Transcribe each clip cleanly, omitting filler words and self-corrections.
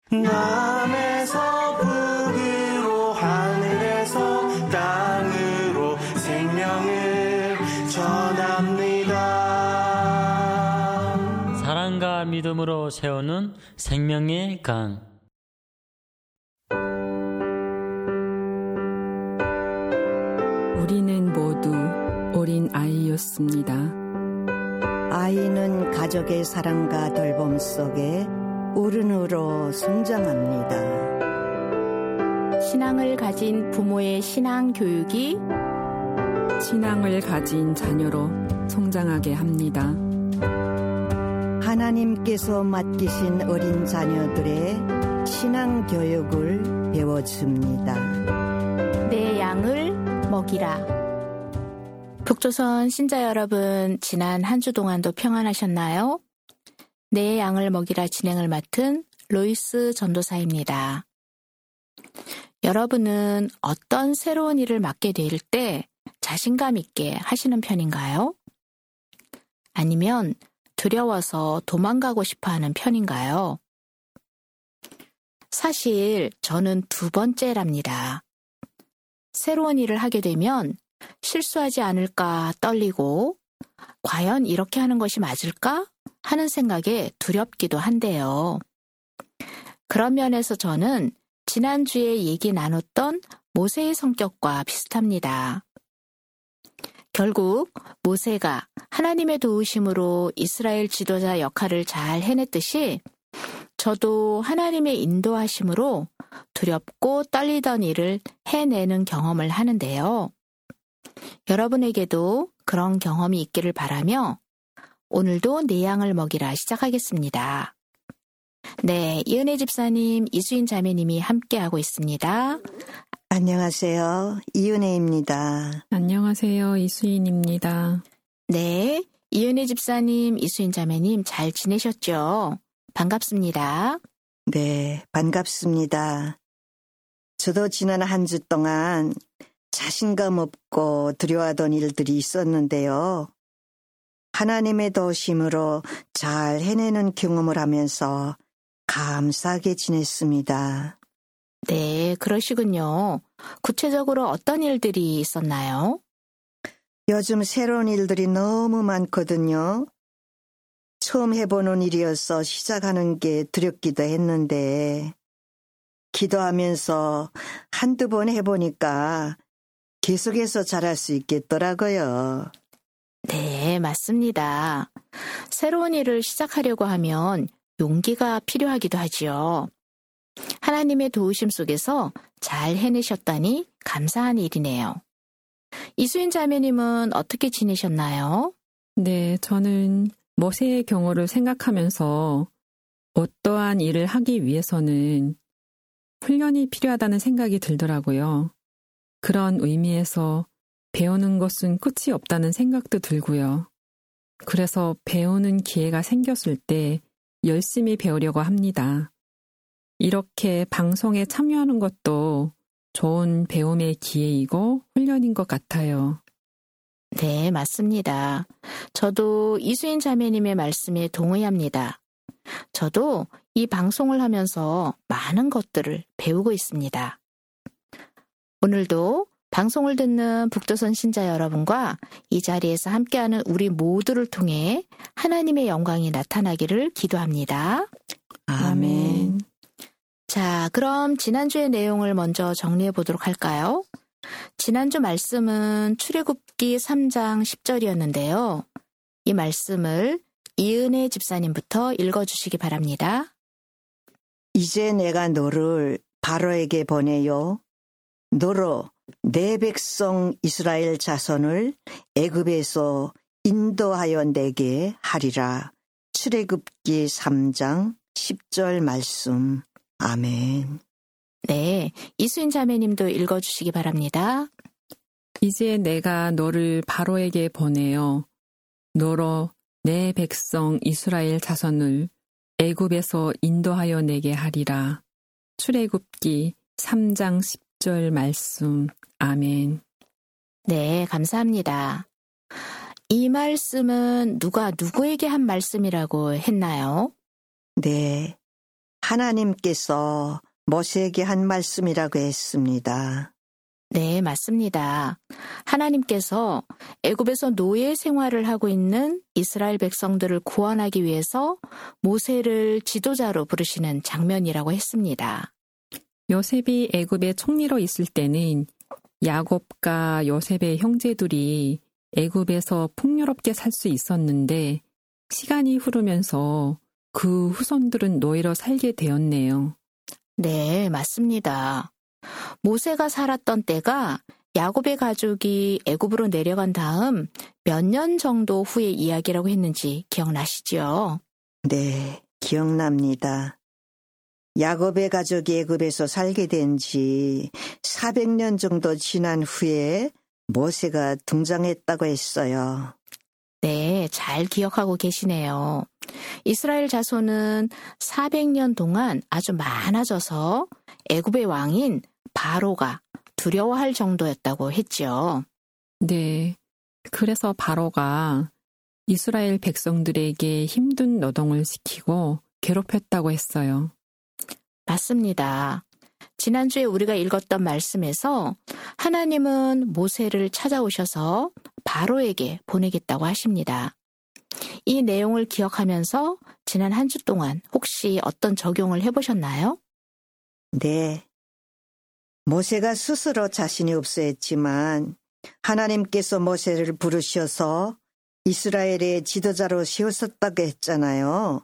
남에서 북으로 하늘에서 땅으로 생명을 전합니다. 사랑과 믿음으로 세우는 생명의 강. 우리는 모두 어린 아이였습니다. 아이는 가족의 사랑과 돌봄 속에 어른으로 성장합니다. 신앙을 가진 부모의 신앙 교육이 신앙을 가진 자녀로 성장하게 합니다. 하나님께서 맡기신 어린 자녀들의 신앙 교육을 배워줍니다. 내 양을 먹이라. 북조선 신자 여러분, 지난 한 주 동안도 평안하셨나요? 내 양을 먹이라 진행을 맡은 로이스 전도사입니다. 여러분은 어떤 새로운 일을 맡게 될 때 자신감 있게 하시는 편인가요? 아니면 두려워서 도망가고 싶어 하는 편인가요? 사실 저는 두 번째랍니다. 새로운 일을 하게 되면 실수하지 않을까 떨리고 과연 이렇게 하는 것이 맞을까 하는 생각에 두렵기도 한데요. 그런 면에서 저는 지난주에 얘기 나눴던 모세의 성격과 비슷합니다. 결국 모세가 하나님의 도우심으로 이스라엘 지도자 역할을 잘 해냈듯이 저도 하나님의 인도하심으로 두렵고 떨리던 일을 해내는 경험을 하는데요. 여러분에게도 그런 경험이 있기를 바라며 오늘도 내 양을 먹이라 시작하겠습니다. 네, 이은혜 집사님, 이수인 자매님이 함께하고 있습니다. 안녕하세요. 이은혜입니다. 안녕하세요. 이수인입니다. 네, 이은혜 집사님, 이수인 자매님 잘 지내셨죠? 반갑습니다. 네, 반갑습니다. 저도 지난 한 주 동안 자신감 없고 두려워하던 일들이 있었는데요. 하나님의 도우심으로 잘 해내는 경험을 하면서 감사하게 지냈습니다. 네, 그러시군요. 구체적으로 어떤 일들이 있었나요? 요즘 새로운 일들이 너무 많거든요. 처음 해보는 일이어서 시작하는 게 두렵기도 했는데 기도하면서 한두 번 해보니까 계속해서 잘할 수 있겠더라고요. 네, 맞습니다. 새로운 일을 시작하려고 하면 용기가 필요하기도 하지요. 하나님의 도우심 속에서 잘 해내셨다니 감사한 일이네요. 이수인 자매님은 어떻게 지내셨나요? 네, 저는 모세의 경우를 생각하면서 어떠한 일을 하기 위해서는 훈련이 필요하다는 생각이 들더라고요. 그런 의미에서 배우는 것은 끝이 없다는 생각도 들고요. 그래서 배우는 기회가 생겼을 때 열심히 배우려고 합니다. 이렇게 방송에 참여하는 것도 좋은 배움의 기회이고 훈련인 것 같아요. 네, 맞습니다. 저도 이수인 자매님의 말씀에 동의합니다. 저도 이 방송을 하면서 많은 것들을 배우고 있습니다. 오늘도 방송을 듣는 북조선 신자 여러분과 이 자리에서 함께하는 우리 모두를 통해 하나님의 영광이 나타나기를 기도합니다. 아멘. 자, 그럼 지난주의 내용을 먼저 정리해 보도록 할까요? 지난주 말씀은 출애굽기 3장 10절이었는데요. 이 말씀을 이은혜 집사님부터 읽어주시기 바랍니다. 이제 내가 너를 바로에게 보내요. 너로 내 백성 이스라엘 자손을 애굽에서 인도하여 내게 하리라. 출애굽기 3장 10절 말씀. 아멘. 네, 이수인 자매님도 읽어주시기 바랍니다. 이제 내가 너를 바로에게 보내어 너로 내 백성 이스라엘 자손을 애굽에서 인도하여 내게 하리라. 출애굽기 3장 10절 말씀. 아멘. 네, 감사합니다. 이 말씀은 누가 누구에게 한 말씀이라고 했나요? 네. 하나님께서 모세에게 한 말씀이라고 했습니다. 네, 맞습니다. 하나님께서 애굽에서 노예 생활을 하고 있는 이스라엘 백성들을 구원하기 위해서 모세를 지도자로 부르시는 장면이라고 했습니다. 요셉이 애굽의 총리로 있을 때는 야곱과 요셉의 형제들이 애굽에서 풍요롭게 살 수 있었는데 시간이 흐르면서 그 후손들은 노예로 살게 되었네요. 네, 맞습니다. 모세가 살았던 때가 야곱의 가족이 애굽으로 내려간 다음 몇 년 정도 후의 이야기라고 했는지 기억나시죠? 네, 기억납니다. 야곱의 가족이 애굽에서 살게 된 지 400년 정도 지난 후에 모세가 등장했다고 했어요. 네, 잘 기억하고 계시네요. 이스라엘 자손은 400년 동안 아주 많아져서 애굽의 왕인 바로가 두려워할 정도였다고 했죠. 네, 그래서 바로가 이스라엘 백성들에게 힘든 노동을 시키고 괴롭혔다고 했어요. 맞습니다. 지난주에 우리가 읽었던 말씀에서 하나님은 모세를 찾아오셔서 바로에게 보내겠다고 하십니다. 이 내용을 기억하면서 지난 한 주 동안 혹시 어떤 적용을 해보셨나요? 네. 모세가 스스로 자신이 없어 했지만 하나님께서 모세를 부르셔서 이스라엘의 지도자로 세우셨다고 했잖아요.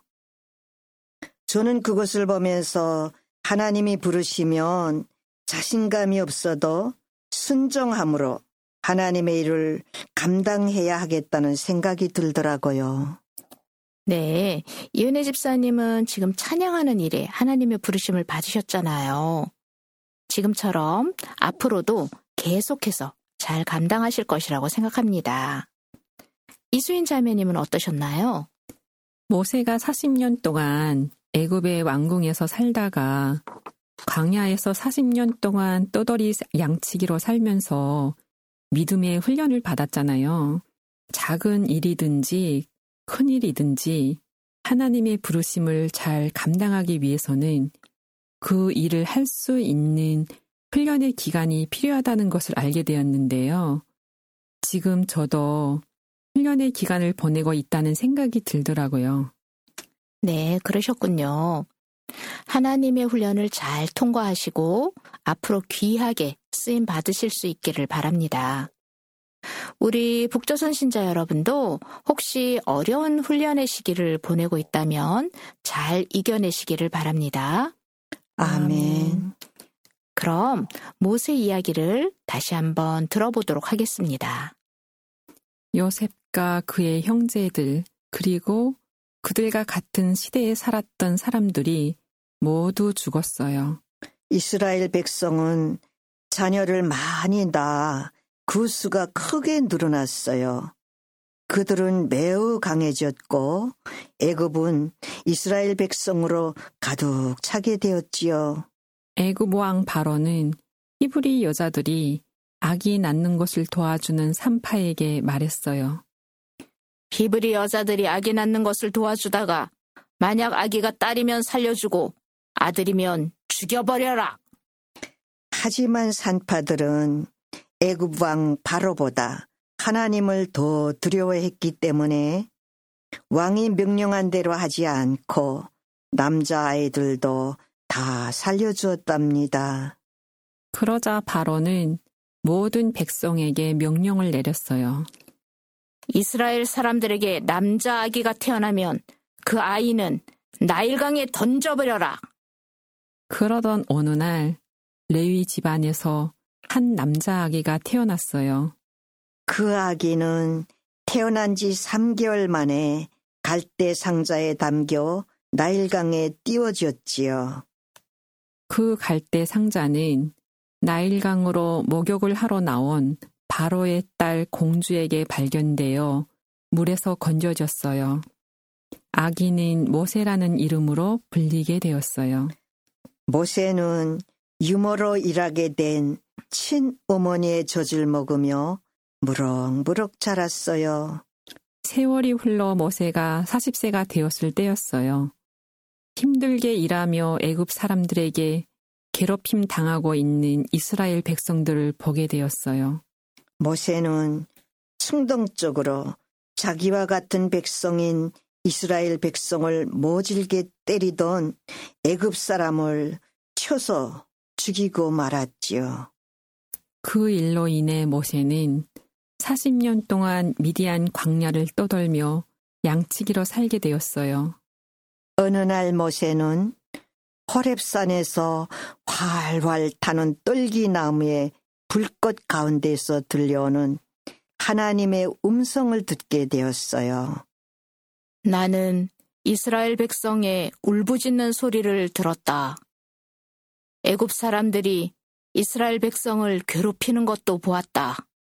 저는 그것을 보면서 하나님이 부르시면 자신감이 없어도 순종함으로 하나님의 일을 감당해야 하겠다는 생각이 들더라고요. 네, 이은혜 집사님은 지금 찬양하는 일에 하나님의 부르심을 받으셨잖아요. 지금처럼 앞으로도 계속해서 잘 감당하실 것이라고 생각합니다. 이수인 자매님은 어떠셨나요? 모세가 40년 동안 애굽의 왕궁에서 살다가 광야에서 40년 동안 떠돌이 양치기로 살면서 믿음의 훈련을 받았잖아요. 작은 일이든지 큰 일이든지 하나님의 부르심을 잘 감당하기 위해서는 그 일을 할 수 있는 훈련의 기간이 필요하다는 것을 알게 되었는데요. 지금 저도 훈련의 기간을 보내고 있다는 생각이 들더라고요. 네, 그러셨군요. 하나님의 훈련을 잘 통과하시고 앞으로 귀하게 쓰임 받으실 수 있기를 바랍니다. 우리 북조선 신자 여러분도 혹시 어려운 훈련의 시기를 보내고 있다면 잘 이겨내시기를 바랍니다. 아멘. 그럼 모세 이야기를 다시 한번 들어보도록 하겠습니다. 요셉과 그의 형제들 그리고 그들과 같은 시대에 살았던 사람들이 모두 죽었어요. 이스라엘 백성은 자녀를 많이 낳아 그 수가 크게 늘어났어요. 그들은 매우 강해졌고 애굽은 이스라엘 백성으로 가득 차게 되었지요. 애굽 왕 바로는 히브리 여자들이 아기 낳는 것을 도와주는 산파에게 말했어요. 히브리 여자들이 아기 낳는 것을 도와주다가 만약 아기가 딸이면 살려주고 아들이면 죽여버려라. 하지만 산파들은 애굽 왕 바로보다 하나님을 더 두려워했기 때문에 왕이 명령한 대로 하지 않고 남자아이들도 다 살려주었답니다. 그러자 바로는 모든 백성에게 명령을 내렸어요. 이스라엘 사람들에게 남자 아기가 태어나면 그 아이는 나일강에 던져버려라. 그러던 어느 날 레위 집안에서 한 남자 아기가 태어났어요. 그 아기는 태어난 지 3개월 만에 갈대 상자에 담겨 나일강에 띄워졌지요. 그 갈대 상자는 나일강으로 목욕을 하러 나온 바로의 딸 공주에게 발견되어 물에서 건져졌어요. 아기는 모세라는 이름으로 불리게 되었어요. 모세는 유모로 일하게 된 친어머니의 젖을 먹으며 무럭무럭 자랐어요. 세월이 흘러 모세가 40세가 되었을 때였어요. 힘들게 일하며 애굽 사람들에게 괴롭힘 당하고 있는 이스라엘 백성들을 보게 되었어요. 모세는 충동적으로 자기와 같은 백성인 이스라엘 백성을 모질게 때리던 애굽 사람을 쳐서 죽이고 말았지요. 그 일로 인해 모세는 40년 동안 미디안 광야를 떠돌며 양치기로 살게 되었어요. 어느 날 모세는 호렙산에서 활활 타는 떨기나무의 불꽃 가운데서 들려오는 하나님의 음성을 듣게 되었어요. 나는 이스라엘 백성의 울부짖는 소리를 들었다. 애굽 사람들이 이스라엘 백성을 괴롭히는 것도 보았다.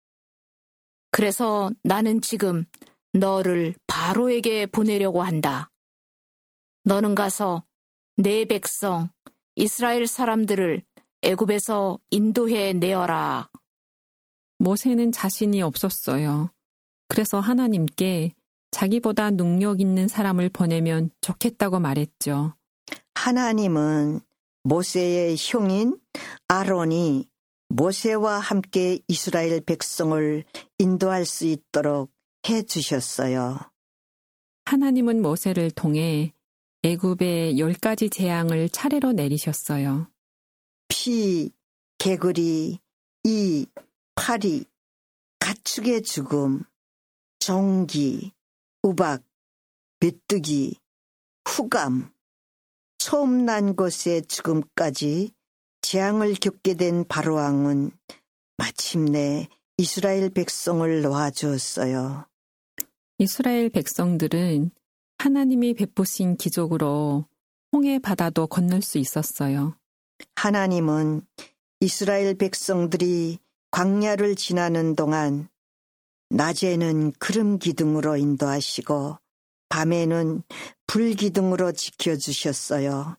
그래서 나는 지금 너를 바로에게 보내려고 한다. 너는 가서 내 백성 이스라엘 사람들을 애굽에서 인도해 내어라. 모세는 자신이 없었어요. 그래서 하나님께 자기보다 능력 있는 사람을 보내면 좋겠다고 말했죠. 하나님은 모세의 형인 아론이 모세와 함께 이스라엘 백성을 인도할 수 있도록 해 주셨어요. 하나님은 모세를 통해 애굽의 10가지 재앙을 차례로 내리셨어요. 피, 개구리, 이, 파리, 가축의 죽음, 정기, 우박, 메뚜기, 후감, 처음 난 것의 죽음까지 재앙을 겪게 된 바로왕은 마침내 이스라엘 백성을 놓아주었어요. 이스라엘 백성들은 하나님이 베푸신 기적으로 홍해 바다도 건널 수 있었어요. 하나님은 이스라엘 백성들이 광야를 지나는 동안 낮에는 구름 기둥으로 인도하시고 밤에는 불 기둥으로 지켜주셨어요.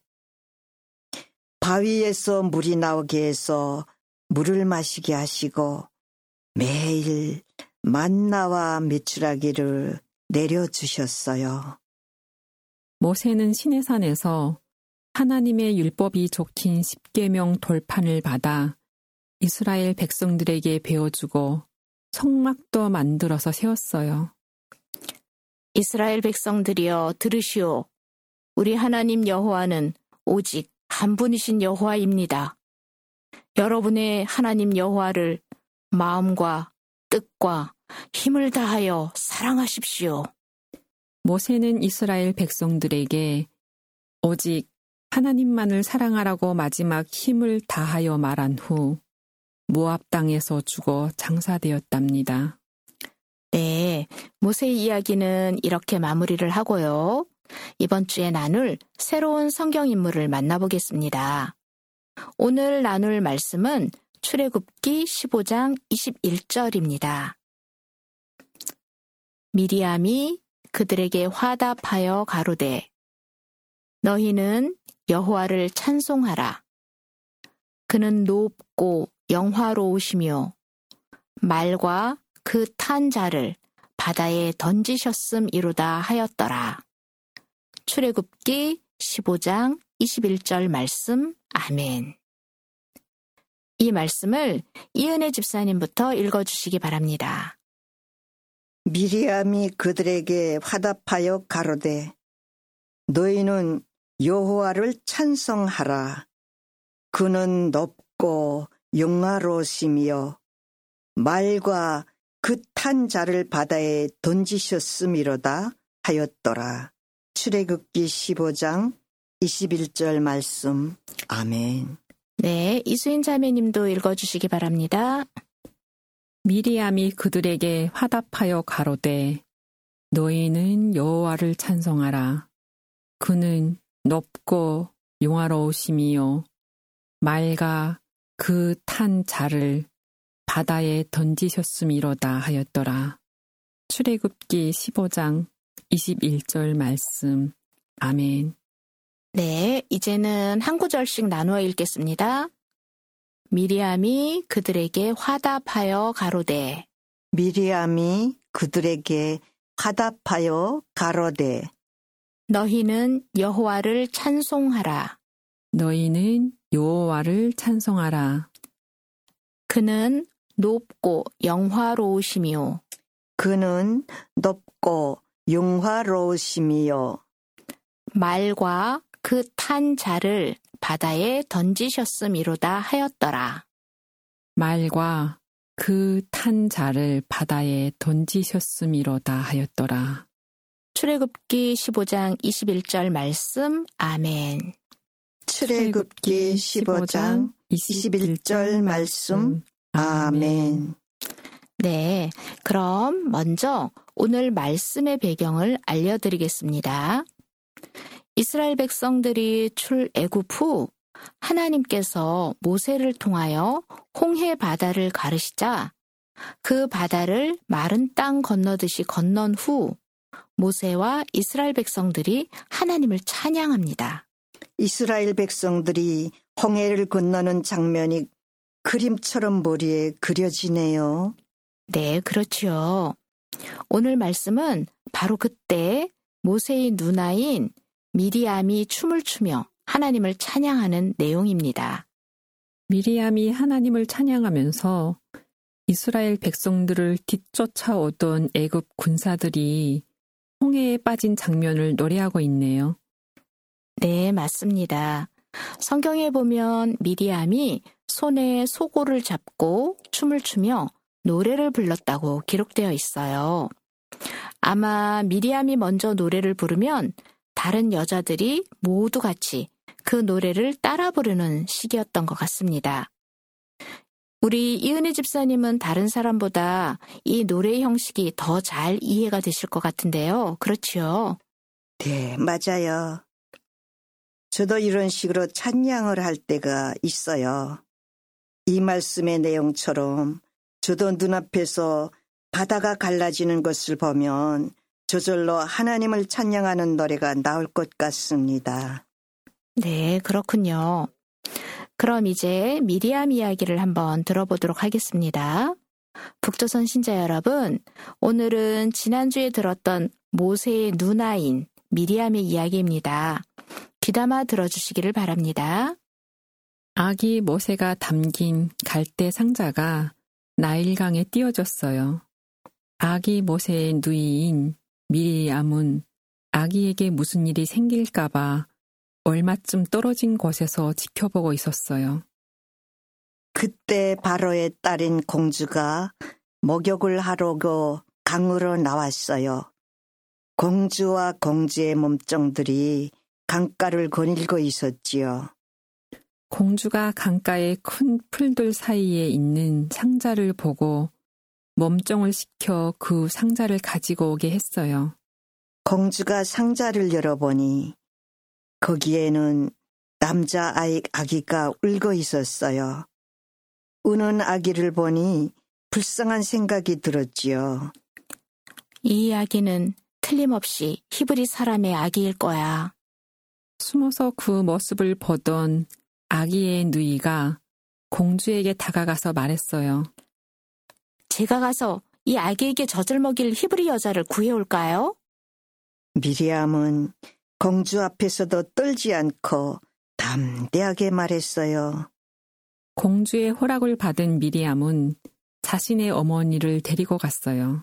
바위에서 물이 나오게 해서 물을 마시게 하시고 매일 만나와 메추라기를 내려주셨어요. 모세는 시내산에서 하나님의 율법이 적힌 10계명 돌판을 받아 이스라엘 백성들에게 배워주고 성막도 만들어서 세웠어요. 이스라엘 백성들이여 들으시오. 우리 하나님 여호와는 오직 한 분이신 여호와입니다. 여러분의 하나님 여호와를 마음과 뜻과 힘을 다하여 사랑하십시오. 모세는 이스라엘 백성들에게 오직 하나님만을 사랑하라고 마지막 힘을 다하여 말한 후 모압 땅에서 죽어 장사되었답니다. 네, 모세의 이야기는 이렇게 마무리를 하고요. 이번 주에 나눌 새로운 성경 인물을 만나보겠습니다. 오늘 나눌 말씀은 출애굽기 15장 21절입니다. 미리암이 그들에게 화답하여 가로되 너희는 여호와를 찬송하라. 그는 높고 영화로우시며 말과 그 탄 자를 바다에 던지셨음이로다 하였더라. 출애굽기 15장 21절 말씀. 아멘. 이 말씀을 이은혜 집사님부터 읽어주시기 바랍니다. 미리암이 그들에게 화답하여 가로되 너희는 여호와를 찬송하라. 그는 높고 영화로우시며 말과 그 탄 자를 바다에 던지셨음이로다 하였더라. 출애굽기 15장 21절 말씀. 아멘. 네, 이수인 자매님도 읽어주시기 바랍니다. 미리암이 그들에게 화답하여 가로되 너희는 여호와를 찬송하라. 그는 높고 영화로우시며 말과 그 탄 자를 바다에 던지셨음이로다 하였더라. 출애굽기 15장 21절 말씀. 아멘. 네, 이제는 한 구절씩 나누어 읽겠습니다. 미리암이 그들에게 화답하여 가로되 미리암이 그들에게 화답하여 가로되 너희는 여호와를 찬송하라. 너희는 여호와를 찬송하라. 그는 높고 영화로우시며 그는 높고 영화로우심이요. 말과 그 탄 자를 바다에 던지셨음이로다 하였더라. 말과 그 탄 자를 바다에 던지셨음이로다 하였더라. 출애굽기 15장 21절 말씀. 아멘. 출애굽기 15장 21절 말씀. 아멘. 네, 그럼 먼저 오늘 말씀의 배경을 알려드리겠습니다. 이스라엘 백성들이 출애굽 후 하나님께서 모세를 통하여 홍해 바다를 가르시자 그 바다를 마른 땅 건너듯이 건넌 후 모세와 이스라엘 백성들이 하나님을 찬양합니다. 이스라엘 백성들이 홍해를 건너는 장면이 그림처럼 머리에 그려지네요. 네, 그렇죠. 오늘 말씀은 바로 그때 모세의 누나인 미리암이 춤을 추며 하나님을 찬양하는 내용입니다. 미리암이 하나님을 찬양하면서 이스라엘 백성들을 뒤쫓아오던 애굽 군사들이 홍해에 빠진 장면을 노래하고 있네요. 네, 맞습니다. 성경에 보면 미리암이 손에 소고를 잡고 춤을 추며 노래를 불렀다고 기록되어 있어요. 아마 미리암이 먼저 노래를 부르면 다른 여자들이 모두 같이 그 노래를 따라 부르는 시기였던 것 같습니다. 우리 이은혜 집사님은 다른 사람보다 이 노래 형식이 더 잘 이해가 되실 것 같은데요. 그렇죠? 네, 맞아요. 저도 이런 식으로 찬양을 할 때가 있어요. 이 말씀의 내용처럼 저도 눈앞에서 바다가 갈라지는 것을 보면 저절로 하나님을 찬양하는 노래가 나올 것 같습니다. 네, 그렇군요. 그럼 이제 미리암 이야기를 한번 들어보도록 하겠습니다. 북조선 신자 여러분, 오늘은 지난주에 들었던 모세의 누나인 미리암의 이야기입니다. 귀담아 들어주시기를 바랍니다. 아기 모세가 담긴 갈대 상자가 나일강에 띄어졌어요. 아기 모세의 누이인 미리암은 아기에게 무슨 일이 생길까봐 얼마쯤 떨어진 곳에서 지켜보고 있었어요. 그때 바로의 딸인 공주가 목욕을 하려고 강으로 나왔어요. 공주와 공주의 몸종들이 강가를 거닐고 있었지요. 공주가 강가의 큰 풀들 사이에 있는 상자를 보고 몸종을 시켜 그 상자를 가지고 오게 했어요. 공주가 상자를 열어보니 거기에는 남자아이 아기가 울고 있었어요. 우는 아기를 보니 불쌍한 생각이 들었지요. 이 아기는 틀림없이 히브리 사람의 아기일 거야. 숨어서 그 모습을 보던 아기의 누이가 공주에게 다가가서 말했어요. 제가 가서 이 아기에게 젖을 먹일 히브리 여자를 구해올까요? 미리암은 공주 앞에서도 떨지 않고 담대하게 말했어요. 공주의 허락을 받은 미리암은 자신의 어머니를 데리고 갔어요.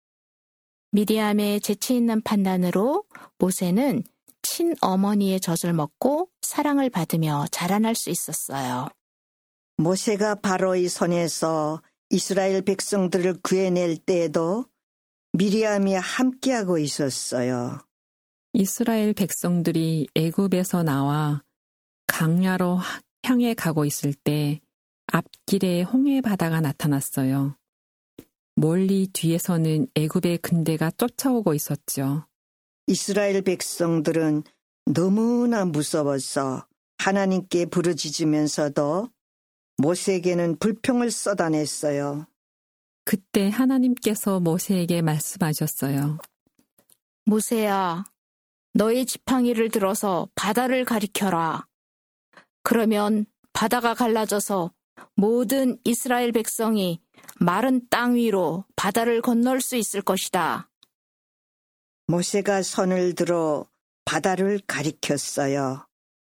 미리암의 재치 있는 판단으로 모세는 친어머니의 젖을 먹고 사랑을 받으며 자라날 수 있었어요. 모세가 바로의 손에서 이스라엘 백성들을 구해낼 때에도 미리암이 함께하고 있었어요. 이스라엘 백성들이 애굽에서 나와 강야로 향해 가고 있을 때 앞길에 홍해 바다가 나타났어요. 멀리 뒤에서는 애굽의 군대가 쫓아오고 있었죠. 이스라엘 백성들은 너무나 무서워서 하나님께 부르짖으면서도 모세에게는 불평을 쏟아냈어요. 그때 하나님께서 모세에게 말씀하셨어요. 모세야, 너의 지팡이를 들어서 바다를 가리켜라. 그러면 바다가 갈라져서 모든 이스라엘 백성이 마른 땅 위로 바다를 건널 수 있을 것이다. 모세가 손을 들어 바다를 가리켰어요.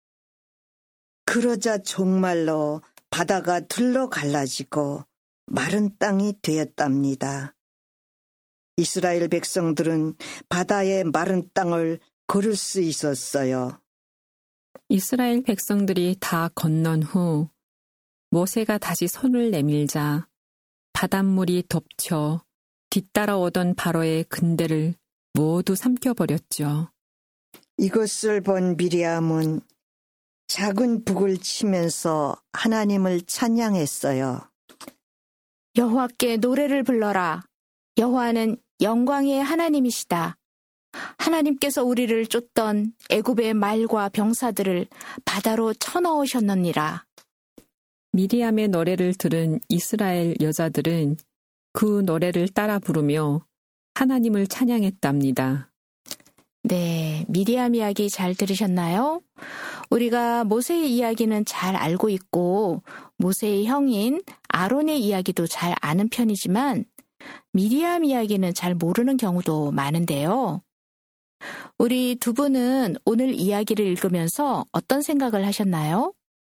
그러자 정말로 바다가 둘러 갈라지고 마른 땅이 되었답니다. 이스라엘 백성들은 바다의 마른 땅을 걸을 수 있었어요. 이스라엘 백성들이 다 건넌 후 모세가 다시 손을 내밀자 바닷물이 덮쳐 뒤따라오던 바로의 근대를 모두 삼켜버렸죠. 이것을 본 미리암은 작은 북을 치면서 하나님을 찬양했어요. 여호와께 노래를 불러라. 여호와는 영광의 하나님이시다. 하나님께서 우리를 쫓던 애굽의 말과 병사들을 바다로 쳐넣으셨느니라. 미리암의 노래를 들은 이스라엘 여자들은 그 노래를 따라 부르며 하나님을 찬양했답니다. 네, 미리암 이야기 잘 들으셨나요? 우리가 모세의 이야기는 잘 알고 있고 모세의 형인 아론의 이야기도 잘 아는 편이지만 미리암 이야기는 잘 모르는 경우도 많은데요. 우리 두 분은 오늘 이야기를 읽으면서 어떤 생각을 하셨나요?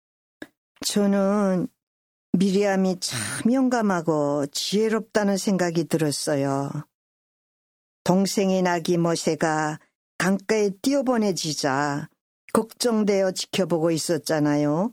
저는 미리암이 참 용감하고 지혜롭다는 생각이 들었어요. 동생인 아기 모세가 강가에 뛰어보내지자 걱정되어 지켜보고 있었잖아요.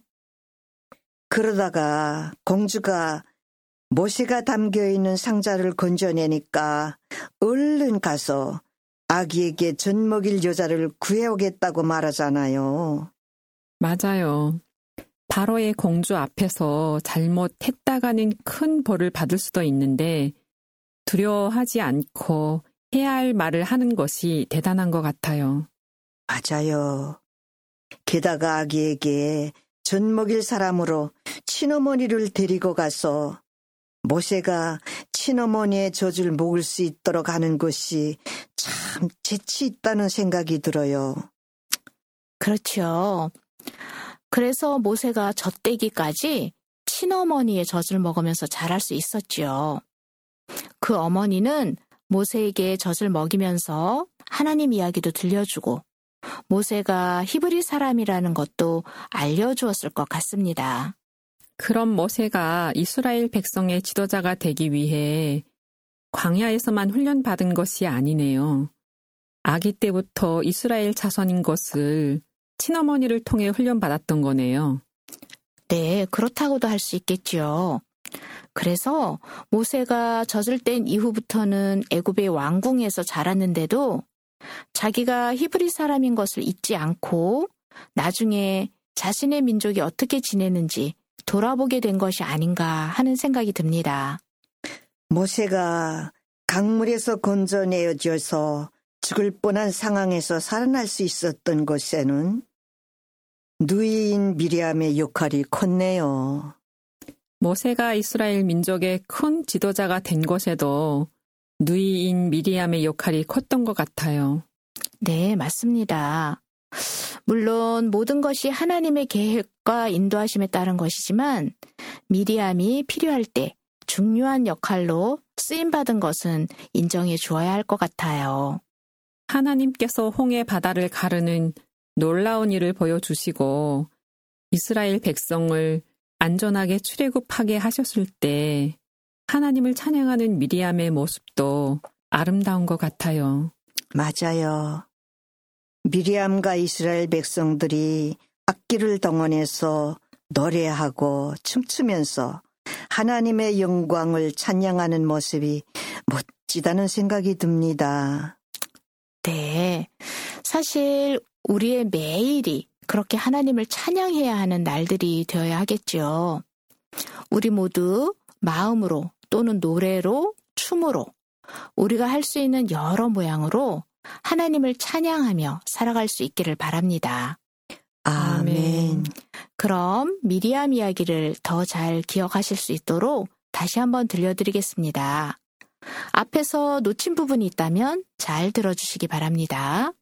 그러다가 공주가 모세가 담겨있는 상자를 건져내니까 얼른 가서 아기에게 젖 먹일 여자를 구해오겠다고 말하잖아요. 맞아요. 바로의 공주 앞에서 잘못했다가는 큰 벌을 받을 수도 있는데 두려워하지 않고 해야 할 말을 하는 것이 대단한 것 같아요. 맞아요. 게다가 아기에게 젖 먹일 사람으로 친어머니를 데리고 가서 모세가 친어머니의 젖을 먹을 수 있도록 하는 것이 참 재치 있다는 생각이 들어요. 그렇죠. 그래서 모세가 젖대기까지 친어머니의 젖을 먹으면서 자랄 수 있었죠. 그 어머니는 모세에게 젖을 먹이면서 하나님 이야기도 들려주고 모세가 히브리 사람이라는 것도 알려주었을 것 같습니다. 그럼 모세가 이스라엘 백성의 지도자가 되기 위해 광야에서만 훈련받은 것이 아니네요. 아기 때부터 이스라엘 자손인 것을 친어머니를 통해 훈련받았던 거네요. 네, 그렇다고도 할 수 있겠죠. 그래서 모세가 젖을 뗀 이후부터는 애굽의 왕궁에서 자랐는데도 자기가 히브리 사람인 것을 잊지 않고 나중에 자신의 민족이 어떻게 지내는지 돌아보게 된 것이 아닌가 하는 생각이 듭니다. 모세가 강물에서 건져내어져서 죽을 뻔한 상황에서 살아날 수 있었던 곳에는 누이인 미리암의 역할이 컸네요. 모세가 이스라엘 민족의 큰 지도자가 된 것에도 누이인 미리암의 역할이 컸던 것 같아요. 네, 맞습니다. 물론 모든 것이 하나님의 계획과 인도하심에 따른 것이지만 미리암이 필요할 때 중요한 역할로 쓰임받은 것은 인정해 주어야 할 것 같아요. 하나님께서 홍해 바다를 가르는 놀라운 일을 보여주시고 이스라엘 백성을 안전하게 출애굽하게 하셨을 때 하나님을 찬양하는 미리암의 모습도 아름다운 것 같아요. 맞아요. 미리암과 이스라엘 백성들이 악기를 동원해서 노래하고 춤추면서 하나님의 영광을 찬양하는 모습이 멋지다는 생각이 듭니다. 네, 사실 우리의 매일이 그렇게 하나님을 찬양해야 하는 날들이 되어야 하겠죠. 우리 모두 마음으로 또는 노래로, 춤으로 우리가 할 수 있는 여러 모양으로 하나님을 찬양하며 살아갈 수 있기를 바랍니다. 아멘. 그럼 미리암 이야기를 더 잘 기억하실 수 있도록 다시 한번 들려드리겠습니다. 앞에서 놓친 부분이 있다면 잘 들어주시기 바랍니다.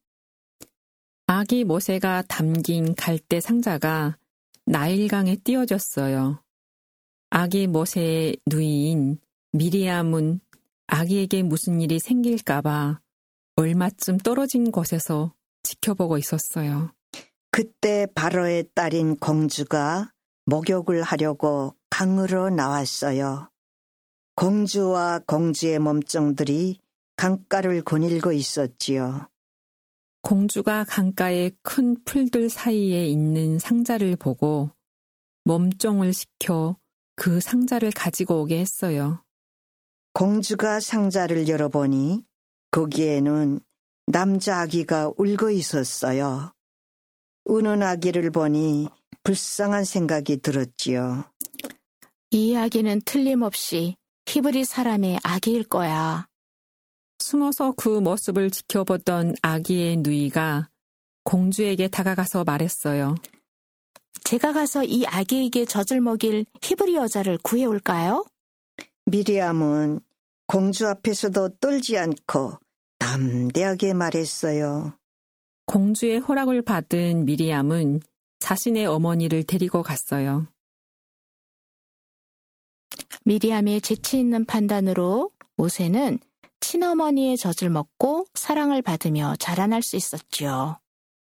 아기 모세가 담긴 갈대 상자가 나일강에 띄어졌어요. 아기 모세의 누이인 미리암은 아기에게 무슨 일이 생길까봐 얼마쯤 떨어진 곳에서 지켜보고 있었어요. 그때 바로의 딸인 공주가 목욕을 하려고 강으로 나왔어요. 공주와 공주의 몸종들이 강가를 거닐고 있었지요. 공주가 강가의 큰 풀들 사이에 있는 상자를 보고 몸종을 시켜 그 상자를 가지고 오게 했어요. 공주가 상자를 열어보니 거기에는 남자 아기가 울고 있었어요. 우는 아기를 보니 불쌍한 생각이 들었지요. 이 아기는 틀림없이 히브리 사람의 아기일 거야. 숨어서 그 모습을 지켜보던 아기의 누이가 공주에게 다가가서 말했어요. 제가 가서 이 아기에게 젖을 먹일 히브리 여자를 구해올까요? 미리암은 공주 앞에서도 떨지 않고 담대하게 말했어요. 공주의 허락을 받은 미리암은 자신의 어머니를 데리고 갔어요. 미리암의 재치 있는 판단으로 모세는 친어머니의 젖을 먹고 사랑을 받으며 자라날 수 있었지요.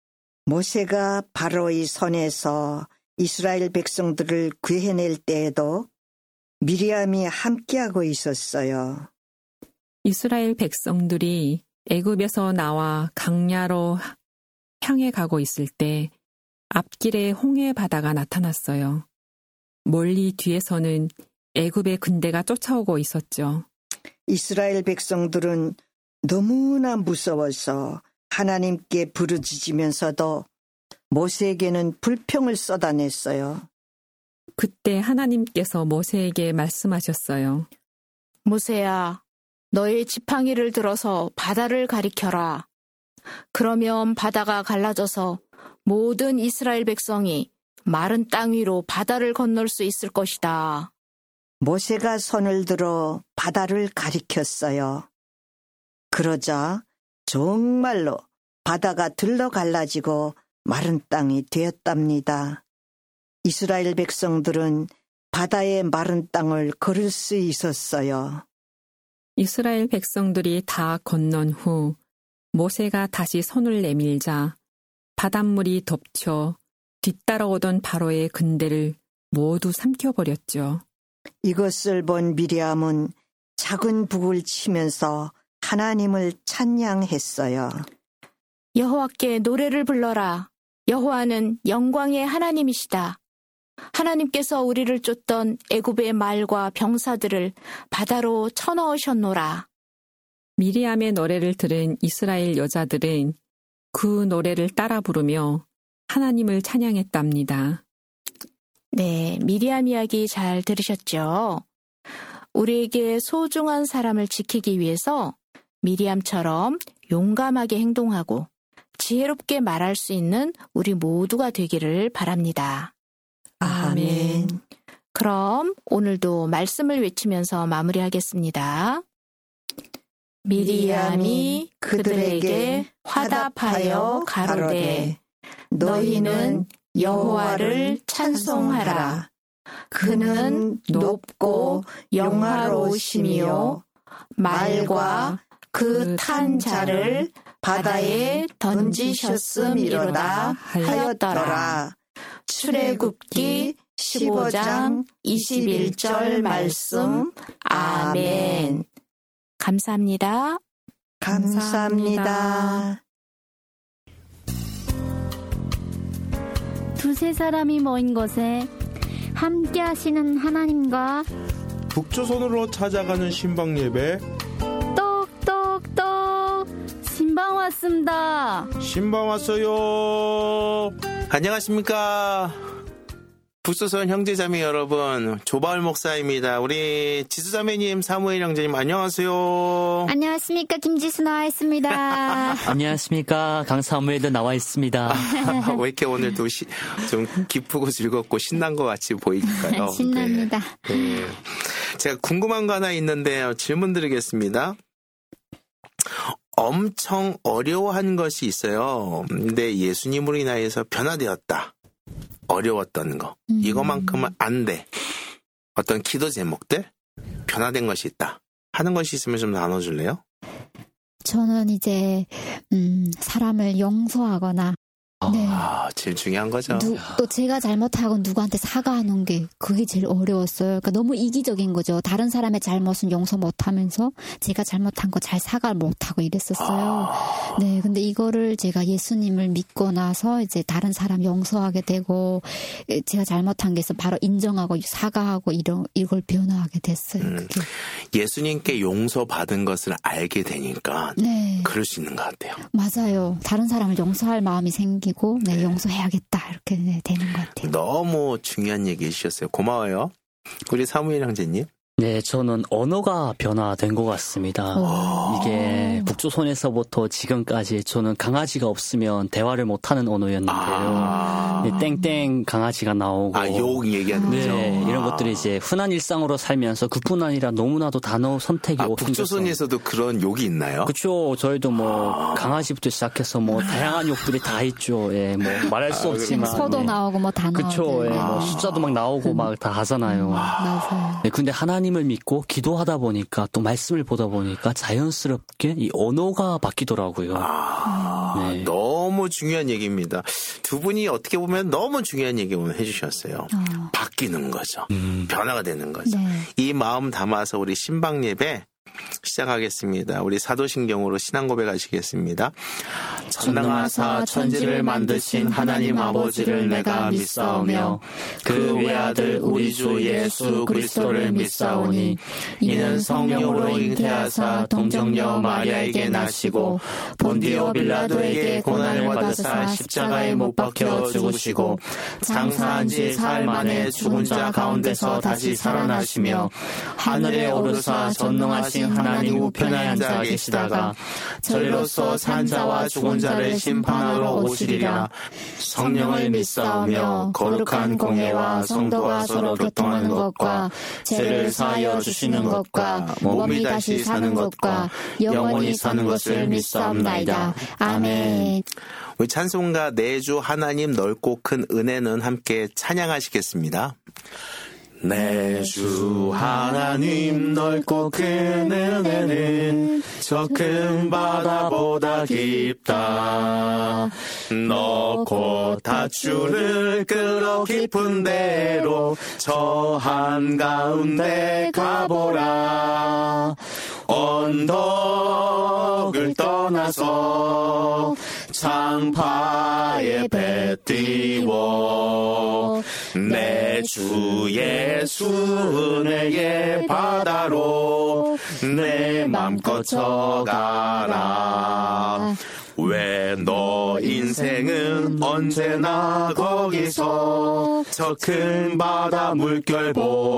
모세가 바로의 손에서 이스라엘 백성들을 구해낼 때에도 미리암이 함께하고 있었어요. 이스라엘 백성들이 애굽에서 나와 강야로 향해 가고 있을 때 앞길에 홍해 바다가 나타났어요. 멀리 뒤에서는 애굽의 군대가 쫓아오고 있었죠. 이스라엘 백성들은 너무나 무서워서 하나님께 부르짖으면서도 모세에게는 불평을 쏟아냈어요. 그때 하나님께서 모세에게 말씀하셨어요. 모세야, 너의 지팡이를 들어서 바다를 가리켜라. 그러면 바다가 갈라져서 모든 이스라엘 백성이 마른 땅 위로 바다를 건널 수 있을 것이다. 모세가 손을 들어 바다를 가리켰어요. 그러자 정말로 바다가 들러 갈라지고 마른 땅이 되었답니다. 이스라엘 백성들은 바다의 마른 땅을 걸을 수 있었어요. 이스라엘 백성들이 다 건넌 후 모세가 다시 손을 내밀자 바닷물이 덮쳐 뒤따라오던 바로의 군대를 모두 삼켜버렸죠. 이것을 본 미리암은 작은 북을 치면서 하나님을 찬양했어요. 여호와께 노래를 불러라. 여호와는 영광의 하나님이시다. 하나님께서 우리를 쫓던 애굽의 말과 병사들을 바다로 쳐넣으셨노라. 미리암의 노래를 들은 이스라엘 여자들은 그 노래를 따라 부르며 하나님을 찬양했답니다. 네, 미리암 이야기 잘 들으셨죠? 우리에게 소중한 사람을 지키기 위해서 미리암처럼 용감하게 행동하고 지혜롭게 말할 수 있는 우리 모두가 되기를 바랍니다. 아멘. 그럼 오늘도 말씀을 외치면서 마무리하겠습니다. 미리암이 그들에게 화답하여 가로되 너희는 여호와를 찬송하라. 그는 높고 영화로우시며 말과 그 탄 자를 바다에 던지셨음이로다 하였더라. 출애굽기 15장 21절 말씀. 아멘. 감사합니다. 감사합니다. 두세 사람이 모인 곳에 함께 하시는 하나님과 북조선으로 찾아가는 신방 예배. 똑똑똑 신방 왔습니다. 신방 왔어요. 안녕하십니까. 북조선 형제자매 여러분, 조바울 목사입니다. 우리 지수자매님, 사무엘 형제님 안녕하세요. 안녕하십니까. 김지수 나와 있습니다. 안녕하십니까. 강사무엘도 나와 있습니다. 왜 이렇게 오늘도 좀 기쁘고 즐겁고 신난 것 같이 보일까요? 신납니다. 네. 제가 궁금한 거 하나 있는데 질문 드리겠습니다. 엄청 어려워한 것이 있어요. 근데 예수님으로 인하여서 변화되었다. 어려웠던 거. 이거만큼은 안 돼. 어떤 기도 제목들? 변화된 것이 있다. 하는 것이 있으면 좀 나눠줄래요? 저는 이제 사람을 용서하거나 네. 제일 중요한 거죠. 또 제가 잘못하고 누구한테 사과하는 게 그게 제일 어려웠어요. 그러니까 너무 이기적인 거죠. 다른 사람의 잘못은 용서 못하면서 제가 잘못한 거 잘 사과를 못하고 이랬었어요. 네, 근데 이거를 제가 예수님을 믿고 나서 이제 다른 사람 용서하게 되고 제가 잘못한 게 있어 바로 인정하고 사과하고 이걸 변화하게 됐어요. 그게. 예수님께 용서받은 것을 알게 되니까 네. 그럴 수 있는 것 같아요. 맞아요. 다른 사람을 용서할 마음이 생기고 네, 용서해야겠다 이렇게 되는 것 같아요. 너무 중요한 얘기 해주셨어요. 고마워요. 우리 사무엘 형제님. 네, 저는 언어가 변화된 것 같습니다. 이게 북조선에서부터 지금까지 저는 강아지가 없으면 대화를 못하는 언어였는데요. 땡땡 강아지가 나오고. 욕 얘기하는 거죠. 네, 이런 것들이 이제 흔한 일상으로 살면서 그뿐 아니라 너무나도 단어 선택이 없어서. 북조선에서도 그런 욕이 있나요? 그렇죠. 저희도 뭐 강아지부터 시작해서 뭐 다양한 욕들이 다 있죠. 예, 뭐 말할 수 없지만. 서도 나오고 뭐 단어. 그렇죠. 예, 뭐 숫자도 막 나오고 막 다 하잖아요. 맞아요. 네, 근데 하나님을 믿고 기도하다 보니까 또 말씀을 보다 보니까 자연스럽게 이 언어가 바뀌더라고요. 네. 너무 중요한 얘기입니다. 두 분이 어떻게 보면 너무 중요한 얘기 오늘 해주셨어요. 바뀌는 거죠. 변화가 되는 거죠. 네. 이 마음 담아서 우리 신방 예배 시작하겠습니다. 우리 사도신경으로 신앙 고백하시겠습니다. 전능하사 천지를 만드신 하나님 아버지를 내가 믿사오며 그 외아들 우리 주 예수 그리스도를 믿사오니 이는 성령으로 잉태하사 동정녀 마리아에게 나시고 본디오 빌라도에게 고난을 받으사 십자가에 못 박혀 죽으시고 장사한 지 사흘 만에 죽은 자 가운데서 다시 살아나시며 하늘에 오르사 전능하신 하나님 우편에 앉아 계시다가 저리로서 산 자와 죽은 자를 심판하러 오시리라. 성령을 믿사오며 거룩한 공예와 성도가 서로 교통하는 것과 죄를 사하여 주시는 것과 몸이 다시 사는 것과 영원히 사는 것을 믿사옵나이다. 아멘. 우리 찬송가 내 주 하나님 넓고 큰 은혜는 함께 찬양하시겠습니다. 내 주 하나님 넓고 큰 은혜는 저 큰 바다보다 깊다. 넣고 다추를 끌어 깊은 데로 저 한가운데 가보라. 언덕을 떠나서 창파에 배 띄워 내 주 예수 은혜의 바다로 내 맘껏 쳐가라. 왜 너 인생은 언제나 거기서 저 큰 바다 물결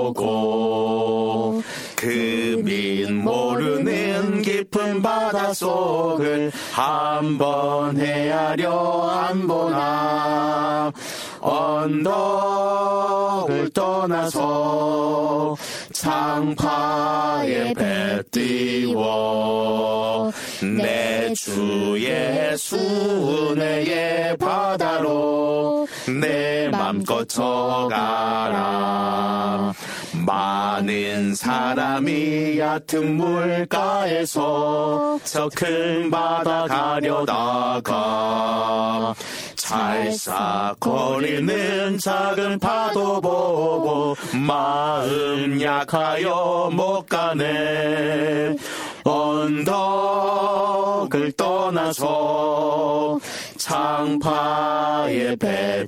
보고 그 민 모르는 깊은 바다 속을 한번 헤아려 안 보나. 언덕을 떠나서 창파에 배 띄워 내 주 예수 은혜의 바다로 내 맘껏 쳐가라. 많은 사람이 얕은 물가에서 저 큰 바다 가려다가 찰싹거리는 작은 파도 보고 마음 약하여 못 가네. 언덕을 떠나서 창파에 배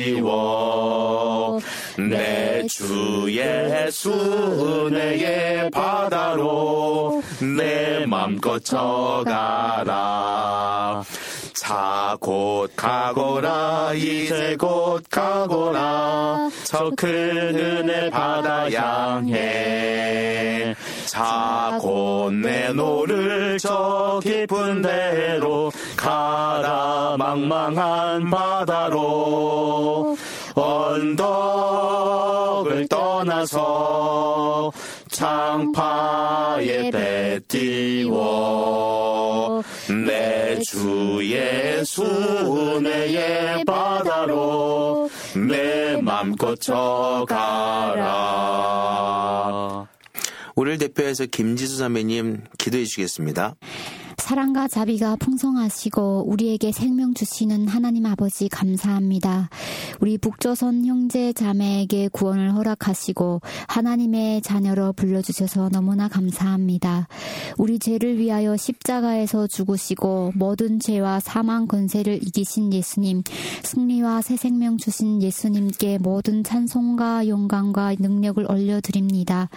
띄워 내 주 예수 은혜의 바다로 내 맘껏 쳐가라. 자 곧 가거라 이제 곧 가거라 저 큰 은혜 바다 향해. 자 곧 내노를 저 깊은 데로 가라 망망한 바다로. 언덕을 떠나서 창파에 배 띄워 내 주 예수 은혜의 바다로 내 맘껏 쳐가라. 우리를 대표해서 김지수 선배님 기도해 주시겠습니다. 사랑과 자비가 풍성하시고 우리에게 생명 주시는 하나님 아버지 감사합니다. 우리 북조선 형제 자매에게 구원을 허락하시고 하나님의 자녀로 불러주셔서 너무나 감사합니다. 우리 죄를 위하여 십자가에서 죽으시고 모든 죄와 사망 권세를 이기신 예수님, 승리와 새 생명 주신 예수님께 모든 찬송과 영광과 능력을 올려드립니다.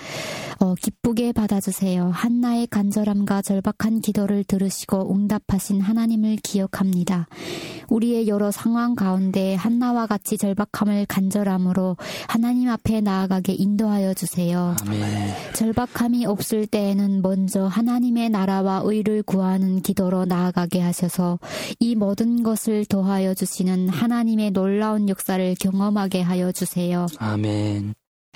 기쁘게 받아주세요. 한나의 간절함과 절박한 기도를 들으시고 응답하신 하나님을 기억합니다. 우리의 여러 상황 가운데 한나와 같이 절박함을 간절함으로 하나님 앞에 나아가게 인도하여 주세요. 아멘. 절박함이 없을 때에는 먼저 하나님의 나라와 의를 구하는 기도로 나아가게 하셔서 이 모든 것을 더하여 주시는 하나님의 놀라운 역사를 경험하게 하여 주세요. 아멘.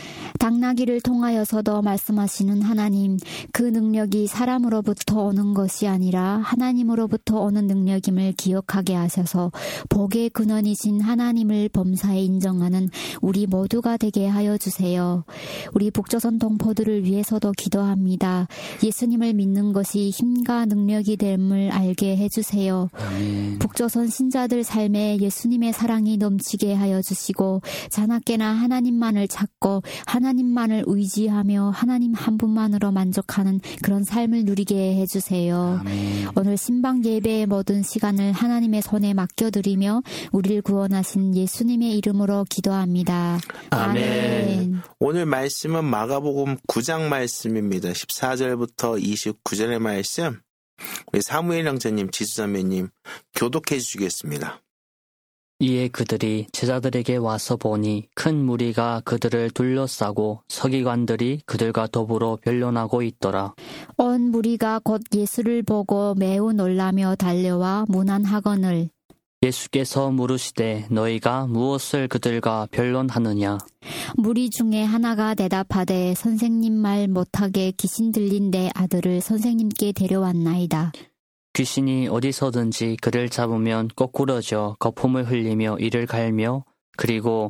당나귀를 통하여서도 말씀하시는 하나님, 그 능력이 사람으로부터 오는 것이 아니라 하나님으로부터 오는 능력임을 기억하게 하셔서 복의 근원이신 하나님을 범사에 인정하는 우리 모두가 되게 하여 주세요. 우리 북조선 동포들을 위해서도 기도합니다. 예수님을 믿는 것이 힘과 능력이 됨을 알게 해주세요. 북조선 신자들 삶에 예수님의 사랑이 넘치게 하여 주시고 자나깨나 하나님만을 찾고 하나님만을 의지하며 하나님 한 분만으로 만족하는 그런 삶을 누리게 해주세요. 아멘. 오늘 신방 예배의 모든 시간을 하나님의 손에 맡겨드리며 우리를 구원하신 예수님의 이름으로 기도합니다. 아멘. 오늘 말씀은 마가복음 9장 말씀입니다. 14절부터 29절의 말씀, 우리 사무엘 형제님, 지수자매님 교독해 주시겠습니다. 이에 그들이 제자들에게 와서 보니 큰 무리가 그들을 둘러싸고 서기관들이 그들과 더불어 변론하고 있더라. 온 무리가 곧 예수를 보고 매우 놀라며 달려와 문안하거늘 예수께서 물으시되 너희가 무엇을 그들과 변론하느냐? 무리 중에 하나가 대답하되 선생님 말 못하게 귀신 들린 내 아들을 선생님께 데려왔나이다. 귀신이 어디서든지 그를 잡으면 거꾸러져 거품을 흘리며 이를 갈며 그리고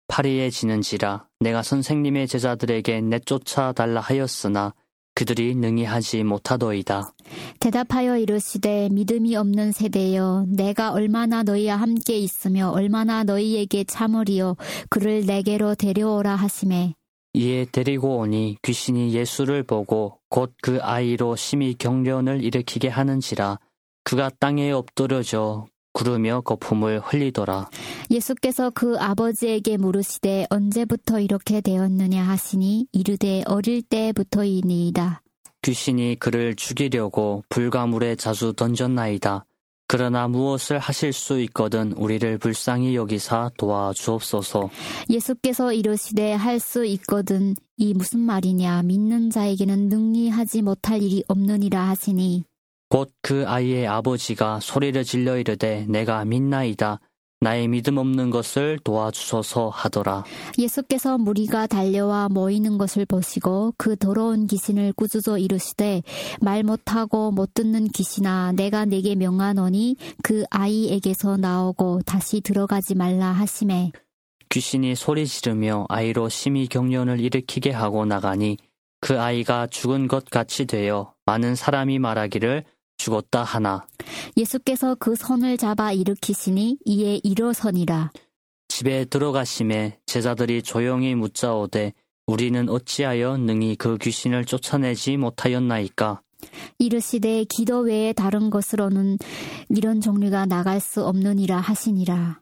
파리해지는지라. 내가 선생님의 제자들에게 내쫓아 달라 하였으나 그들이 능히 하지 못하더이다. 대답하여 이르시되 믿음이 없는 세대여, 내가 얼마나 너희와 함께 있으며 얼마나 너희에게 참으리요. 그를 내게로 데려오라 하시매 이에 데리고 오니 귀신이 예수를 보고 곧 그 아이로 심히 경련을 일으키게 하는지라. 그가 땅에 엎드려져 구르며 거품을 흘리더라. 예수께서 그 아버지에게 물으시되 언제부터 이렇게 되었느냐 하시니 이르되 어릴 때부터이니이다. 귀신이 그를 죽이려고 불가물에 자주 던졌나이다. 그러나 무엇을 하실 수 있거든 우리를 불쌍히 여기사 도와주옵소서. 예수께서 이르시되 할 수 있거든 이 무슨 말이냐. 믿는 자에게는 능히 하지 못할 일이 없느니라 하시니 곧 그 아이의 아버지가 소리를 질러 이르되 내가 믿나이다. 나의 믿음 없는 것을 도와주소서 하더라. 예수께서 무리가 달려와 모이는 것을 보시고 그 더러운 귀신을 꾸짖어 이르시되 말 못하고 못 듣는 귀신아, 내가 네게 명하노니 그 아이에게서 나오고 다시 들어가지 말라 하시매 귀신이 소리 지르며 아이로 심히 경련을 일으키게 하고 나가니 그 아이가 죽은 것 같이 되어 많은 사람이 말하기를 죽었다 하나. 예수께서 그 손을 잡아 일으키시니 이에 일어서니라. 집에 들어가심에 제자들이 조용히 묻자오되 우리는 어찌하여 능히 그 귀신을 쫓아내지 못하였나이까? 이르시되 기도 외에 다른 것으로는 이런 종류가 나갈 수 없느니라 하시니라.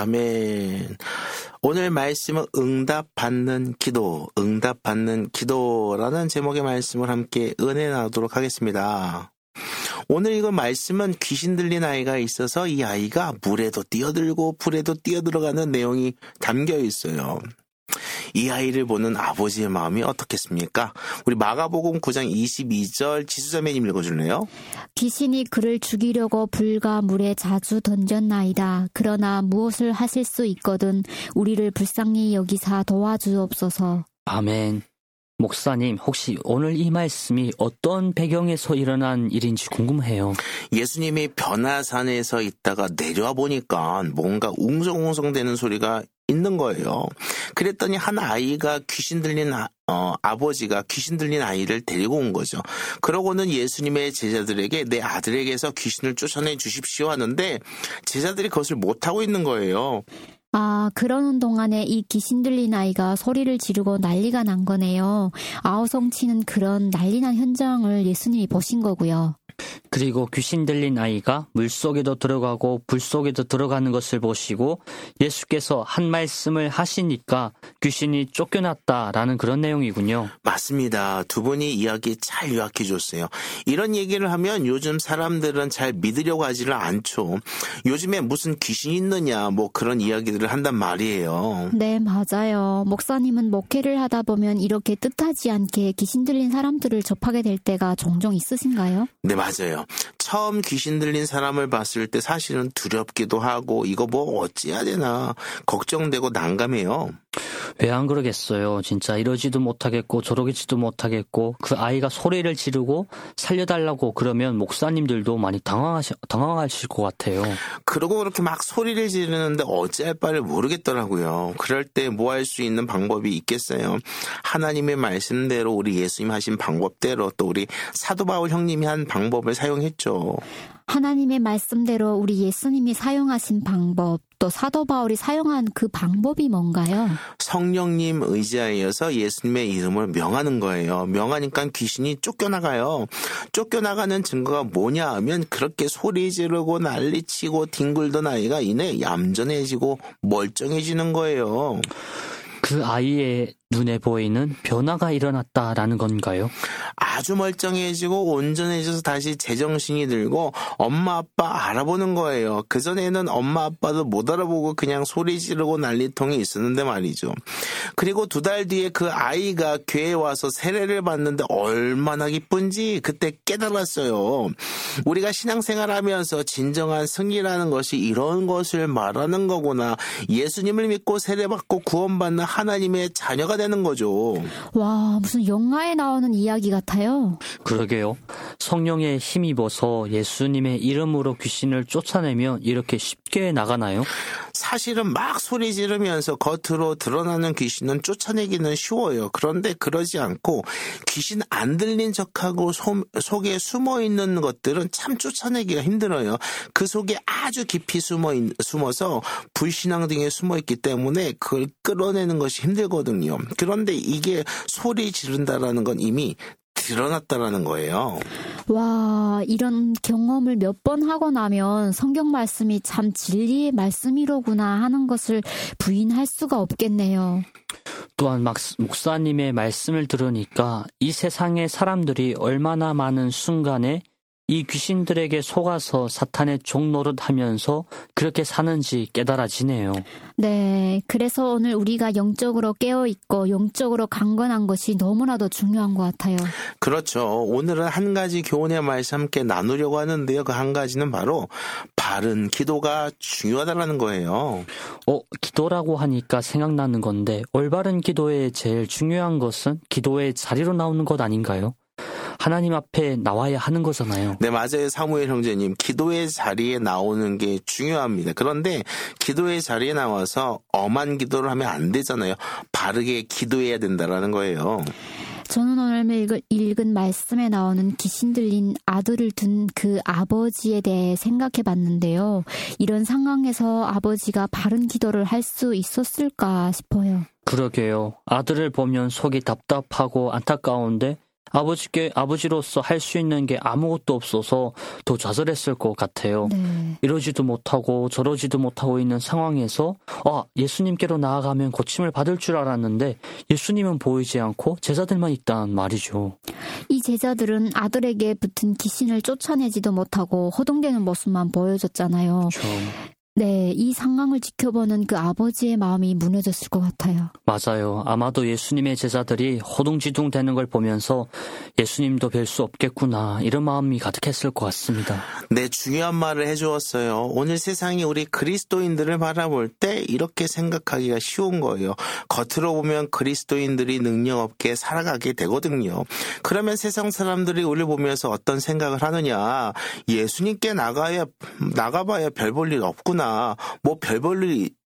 아멘. 오늘 말씀은 응답받는 기도라는 제목의 말씀을 함께 은혜 나누도록 하겠습니다. 오늘 이거 말씀은 귀신 들린 아이가 있어서 이 아이가 물에도 뛰어들고 불에도 뛰어들어가는 내용이 담겨 있어요. 이 아이를 보는 아버지의 마음이 어떻겠습니까? 우리 마가복음 9장 22절 지수자매님 읽어줄래요? 귀신이 그를 죽이려고 불과 물에 자주 던졌나이다. 그러나 무엇을 하실 수 있거든 우리를 불쌍히 여기사 도와주옵소서. 아멘. 목사님, 혹시 오늘 이 말씀이 어떤 배경에서 일어난 일인지 궁금해요. 예수님이 변화산에서 있다가 내려와 보니까 뭔가 웅성웅성대는 소리가 있는 거예요. 그랬더니 한 아이가 귀신 들린 아버지가 귀신 들린 아이를 데리고 온 거죠. 그러고는 예수님의 제자들에게 내 아들에게서 귀신을 쫓아내 주십시오 하는데 제자들이 그것을 못하고 있는 거예요. 아, 그러는 동안에 이 귀신 들린 아이가 소리를 지르고 난리가 난 거네요. 아우성치는 그런 난리난 현장을 예수님이 보신 거고요. 그리고 귀신 들린 아이가 물속에도 들어가고 불속에도 들어가는 것을 보시고 예수께서 한 말씀을 하시니까 귀신이 쫓겨났다라는 그런 내용이군요. 맞습니다. 두 분이 이야기 잘 요약해 줬어요. 이런 얘기를 하면 요즘 사람들은 잘 믿으려고 하지를 않죠. 요즘에 무슨 귀신이 있느냐 뭐 그런 이야기들을 한단 말이에요. 네, 맞아요. 목사님은 목회를 하다 보면 이렇게 뜻하지 않게 귀신 들린 사람들을 접하게 될 때가 종종 있으신가요? 네, 맞아요. 처음 귀신 들린 사람을 봤을 때 사실은 두렵기도 하고 이거 뭐 어찌해야 되나 걱정되고 난감해요. 왜 안 그러겠어요. 진짜 이러지도 못하겠고 저러지도 못하겠고 그 아이가 소리를 지르고 살려달라고 그러면 목사님들도 많이 당황하실 것 같아요. 그러고 그렇게 막 소리를 지르는데 어찌할 바를 모르겠더라고요. 그럴 때 뭐 할 수 있는 방법이 있겠어요. 하나님의 말씀대로 우리 예수님 하신 방법대로 또 우리 사도 바울 형님이 한 방법을 사용했죠. 하나님의 말씀대로 우리 예수님이 사용하신 방법, 또 사도 바울이 사용한 그 방법이 뭔가요? 성령님 의지하여서 예수님의 이름을 명하는 거예요. 명하니까 귀신이 쫓겨나가요. 쫓겨나가는 증거가 뭐냐 하면 그렇게 소리 지르고 난리치고 뒹굴던 아이가 이내 얌전해지고 멀쩡해지는 거예요. 그 아이의 눈에 보이는 변화가 일어났다라는 건가요? 아주 멀쩡해지고 온전해져서 다시 제정신이 들고 엄마 아빠 알아보는 거예요. 그전에는 엄마 아빠도 못 알아보고 그냥 소리 지르고 난리통이 있었는데 말이죠. 그리고 2달 뒤에 그 아이가 교회에 와서 세례를 받는데 얼마나 기쁜지 그때 깨달았어요. 우리가 신앙생활하면서 진정한 승리라는 것이 이런 것을 말하는 거구나. 예수님을 믿고 세례받고 구원받는 하나님의 자녀가 되는 거죠. 와, 무슨 영화에 나오는 이야기 같아요. 그러게요. 성령에 힘입어서 예수님의 이름으로 귀신을 쫓아내면 이렇게 쉽게 나가나요? 사실은 막 소리 지르면서 겉으로 드러나는 귀신은 쫓아내기는 쉬워요. 그런데 그러지 않고 귀신 안 들린 척하고 속에 숨어있는 것들은 참 쫓아내기가 힘들어요. 그 속에 아주 깊이 숨어서 불신앙 등에 숨어있기 때문에 그걸 끌어내는 것이 힘들거든요. 그런데 이게 소리 지른다라는 건 이미 드러났다라는 거예요. 와, 이런 경험을 몇 번 하고 나면 성경 말씀이 참 진리의 말씀이로구나 하는 것을 부인할 수가 없겠네요. 또한 목사님의 말씀을 들으니까 이 세상의 사람들이 얼마나 많은 순간에 이 귀신들에게 속아서 사탄의 종노릇하면서 그렇게 사는지 깨달아지네요. 네, 그래서 오늘 우리가 영적으로 깨어있고 영적으로 강건한 것이 너무나도 중요한 것 같아요. 그렇죠. 오늘은 한 가지 교훈의 말씀 함께 나누려고 하는데요. 그 한 가지는 바로 바른 기도가 중요하다는 거예요. 기도라고 하니까 생각나는 건데 올바른 기도의 제일 중요한 것은 기도의 자리로 나오는 것 아닌가요? 하나님 앞에 나와야 하는 거잖아요. 네, 맞아요. 사무엘 형제님. 기도의 자리에 나오는 게 중요합니다. 그런데 기도의 자리에 나와서 엄한 기도를 하면 안 되잖아요. 바르게 기도해야 된다는 거예요. 저는 오늘 읽은 말씀에 나오는 귀신 들린 아들을 둔 그 아버지에 대해 생각해 봤는데요. 이런 상황에서 아버지가 바른 기도를 할 수 있었을까 싶어요. 그러게요. 아들을 보면 속이 답답하고 안타까운데 아버지로서 할 수 있는 게 아무것도 없어서 더 좌절했을 것 같아요. 네. 이러지도 못하고 저러지도 못하고 있는 상황에서 예수님께로 나아가면 고침을 받을 줄 알았는데 예수님은 보이지 않고 제자들만 있단 말이죠. 이 제자들은 아들에게 붙은 귀신을 쫓아내지도 못하고 허둥대는 모습만 보여줬잖아요. 그렇죠. 네, 이 상황을 지켜보는 그 아버지의 마음이 무너졌을 것 같아요. 맞아요. 아마도 예수님의 제자들이 허둥지둥 되는 걸 보면서 예수님도 뵐 수 없겠구나 이런 마음이 가득했을 것 같습니다. 네, 중요한 말을 해주었어요. 오늘 세상이 우리 그리스도인들을 바라볼 때 이렇게 생각하기가 쉬운 거예요. 겉으로 보면 그리스도인들이 능력 없게 살아가게 되거든요. 그러면 세상 사람들이 우리를 보면서 어떤 생각을 하느냐. 예수님께 나가봐야 별 볼 일 없구나. 뭐 별 볼 일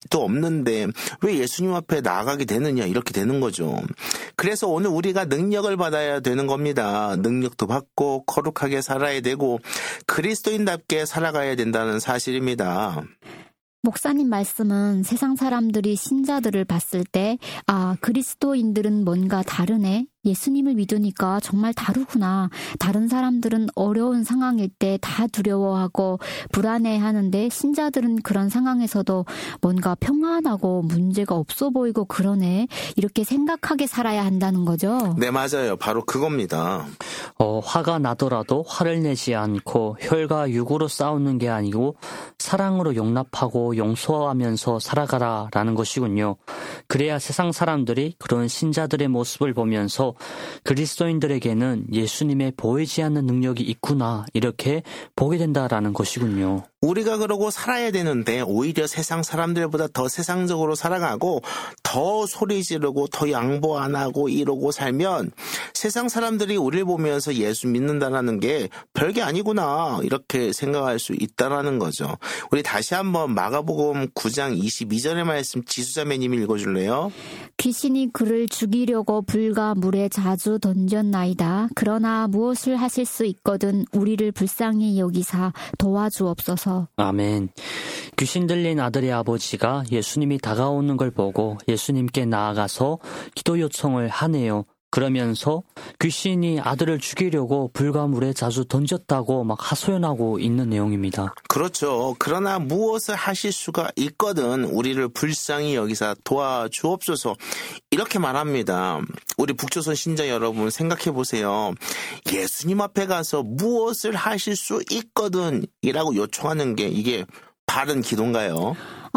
없는데 왜 예수님 앞에 나아가게 되느냐 이렇게 되는 거죠. 그래서 오늘 우리가 능력을 받아야 되는 겁니다. 능력도 받고 거룩하게 살아야 되고 그리스도인답게 살아가야 된다는 사실입니다. 목사님 말씀은 세상 사람들이 신자들을 봤을 때 그리스도인들은 뭔가 다르네. 예수님을 믿으니까 정말 다르구나. 다른 사람들은 어려운 상황일 때 다 두려워하고 불안해하는데 신자들은 그런 상황에서도 뭔가 평안하고 문제가 없어 보이고 그러네. 이렇게 생각하게 살아야 한다는 거죠. 네, 맞아요. 바로 그겁니다. 화가 나더라도 화를 내지 않고 혈과 육으로 싸우는 게 아니고 사랑으로 용납하고 용서하면서 살아가라라는 것이군요. 그래야 세상 사람들이 그런 신자들의 모습을 보면서 그리스도인들에게는 예수님의 보이지 않는 능력이 있구나 이렇게 보게 된다라는 것이군요. 우리가 그러고 살아야 되는데 오히려 세상 사람들보다 더 세상적으로 살아가고 더 소리 지르고 더 양보 안 하고 이러고 살면 세상 사람들이 우리를 보면서 예수 믿는다는 게 별게 아니구나 이렇게 생각할 수 있다는 거죠. 우리 다시 한번 마가복음 9장 22절의 말씀 지수자매님이 읽어줄래요? 귀신이 그를 죽이려고 불과 물에 자주 던졌나이다. 그러나 무엇을 하실 수 있거든 우리를 불쌍히 여기사 도와주옵소서. 아멘. 귀신 들린 아들의 아버지가 예수님이 다가오는 걸 보고 예수님께 나아가서 기도 요청을 하네요. 그러면서 귀신이 아들을 죽이려고 불과 물에 자주 던졌다고 막 하소연하고 있는 내용입니다. 그렇죠. 그러나 무엇을 하실 수가 있거든 우리를 불쌍히 여기사 도와주옵소서 이렇게 말합니다. 우리 북조선 신자 여러분 생각해 보세요. 예수님 앞에 가서 무엇을 하실 수 있거든 이라고 요청하는 게 이게 바른 기도인가요?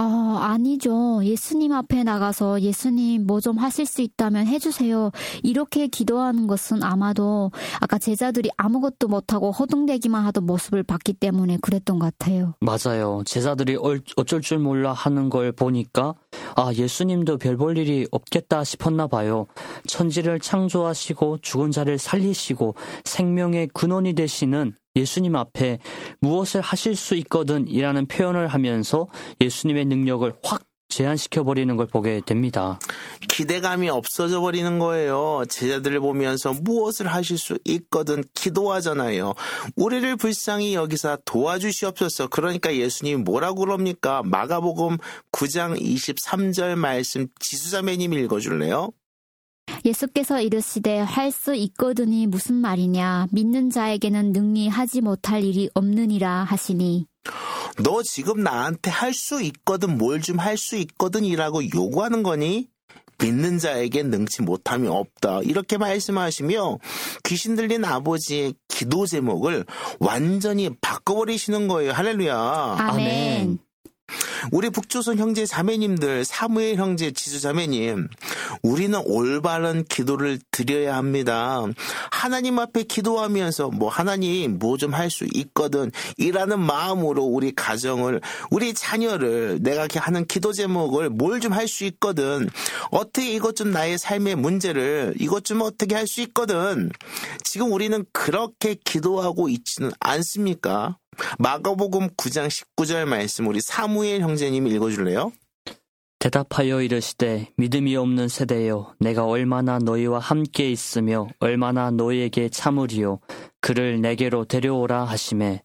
아니죠. 예수님 앞에 나가서 예수님 뭐 좀 하실 수 있다면 해주세요. 이렇게 기도하는 것은 아마도 아까 제자들이 아무것도 못하고 허둥대기만 하던 모습을 봤기 때문에 그랬던 것 같아요. 맞아요. 제자들이 어쩔 줄 몰라 하는 걸 보니까 예수님도 별 볼 일이 없겠다 싶었나 봐요. 천지를 창조하시고 죽은 자를 살리시고 생명의 근원이 되시는 예수님 앞에 무엇을 하실 수 있거든 이라는 표현을 하면서 예수님의 능력을 확 제한시켜버리는 걸 보게 됩니다. 기대감이 없어져 버리는 거예요. 제자들을 보면서 무엇을 하실 수 있거든 기도하잖아요. 우리를 불쌍히 여기사 도와주시옵소서. 그러니까 예수님이 뭐라고 그럽니까? 마가복음 9장 23절 말씀 지수자매님 읽어줄래요? 예수께서 이르시되 할 수 있거든이 무슨 말이냐. 믿는 자에게는 능히 하지 못할 일이 없느니라 하시니. 너 지금 나한테 할 수 있거든 뭘 좀 할 수 있거든 이라고 요구하는 거니? 믿는 자에게 능치 못함이 없다. 이렇게 말씀하시며 귀신 들린 아버지의 기도 제목을 완전히 바꿔버리시는 거예요. 할렐루야. 아멘. 우리 북조선 형제 자매님들, 사무엘 형제 지수자매님, 우리는 올바른 기도를 드려야 합니다. 하나님 앞에 기도하면서 하나님 뭐 좀 할 수 있거든 이라는 마음으로 우리 가정을, 우리 자녀를 내가 하는 기도 제목을 뭘 좀 할 수 있거든, 어떻게 이것 좀 나의 삶의 문제를 이것 좀 어떻게 할 수 있거든. 지금 우리는 그렇게 기도하고 있지는 않습니까? 마가복음 9장 19절 말씀 우리 사무엘 형제님이 읽어줄래요? 대답하여 이르시되 믿음이 없는 세대여 내가 얼마나 너희와 함께 있으며 얼마나 너희에게 참으리요 그를 내게로 데려오라 하시매.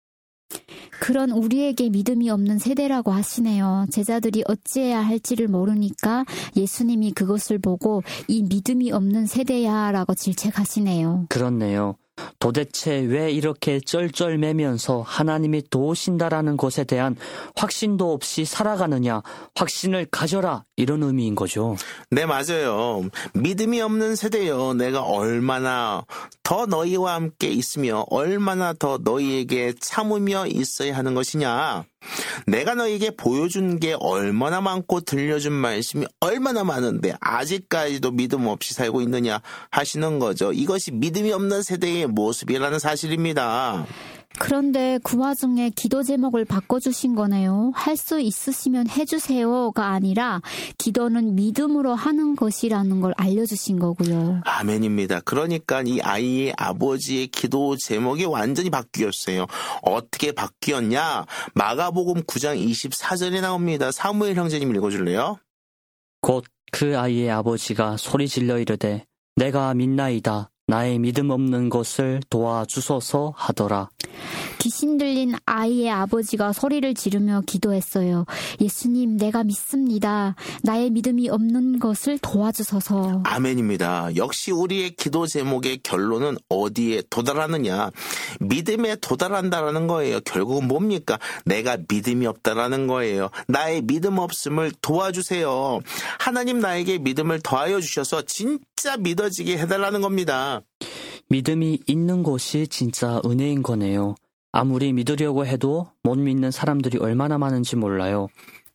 그런 우리에게 믿음이 없는 세대라고 하시네요. 제자들이 어찌해야 할지를 모르니까 예수님이 그것을 보고 이 믿음이 없는 세대야 라고 질책하시네요. 그렇네요. 도대체 왜 이렇게 쩔쩔매면서 하나님이 도우신다라는 것에 대한 확신도 없이 살아가느냐, 확신을 가져라, 이런 의미인 거죠. 네, 맞아요. 믿음이 없는 세대여 내가 얼마나 더 너희와 함께 있으며 얼마나 더 너희에게 참으며 있어야 하는 것이냐. 내가 너희에게 보여준 게 얼마나 많고 들려준 말씀이 얼마나 많은데 아직까지도 믿음 없이 살고 있느냐 하시는 거죠. 이것이 믿음이 없는 세대의 모습이라는 사실입니다. 그런데 그 와중에 기도 제목을 바꿔주신 거네요. 할 수 있으시면 해주세요가 아니라 기도는 믿음으로 하는 것이라는 걸 알려주신 거고요. 아멘입니다. 그러니까 이 아이의 아버지의 기도 제목이 완전히 바뀌었어요. 어떻게 바뀌었냐? 마가복음 9장 24절에 나옵니다. 사무엘 형제님 읽어줄래요? 곧 그 아이의 아버지가 소리 질러 이르되 내가 믿나이다. 나의 믿음 없는 것을 도와주소서 하더라. 귀신 들린 아이의 아버지가 소리를 지르며 기도했어요. 예수님, 내가 믿습니다. 나의 믿음이 없는 것을 도와주소서. 아멘입니다. 역시 우리의 기도 제목의 결론은 어디에 도달하느냐? 믿음에 도달한다라는 거예요. 결국은 뭡니까? 내가 믿음이 없다라는 거예요. 나의 믿음 없음을 도와주세요. 하나님 나에게 믿음을 더하여 주셔서 진짜 믿어지게 해달라는 겁니다. 믿음이 있는 것이 진짜 은혜인 거네요. 아무리 믿으려고 해도 못 믿는 사람들이 얼마나 많은지 몰라요.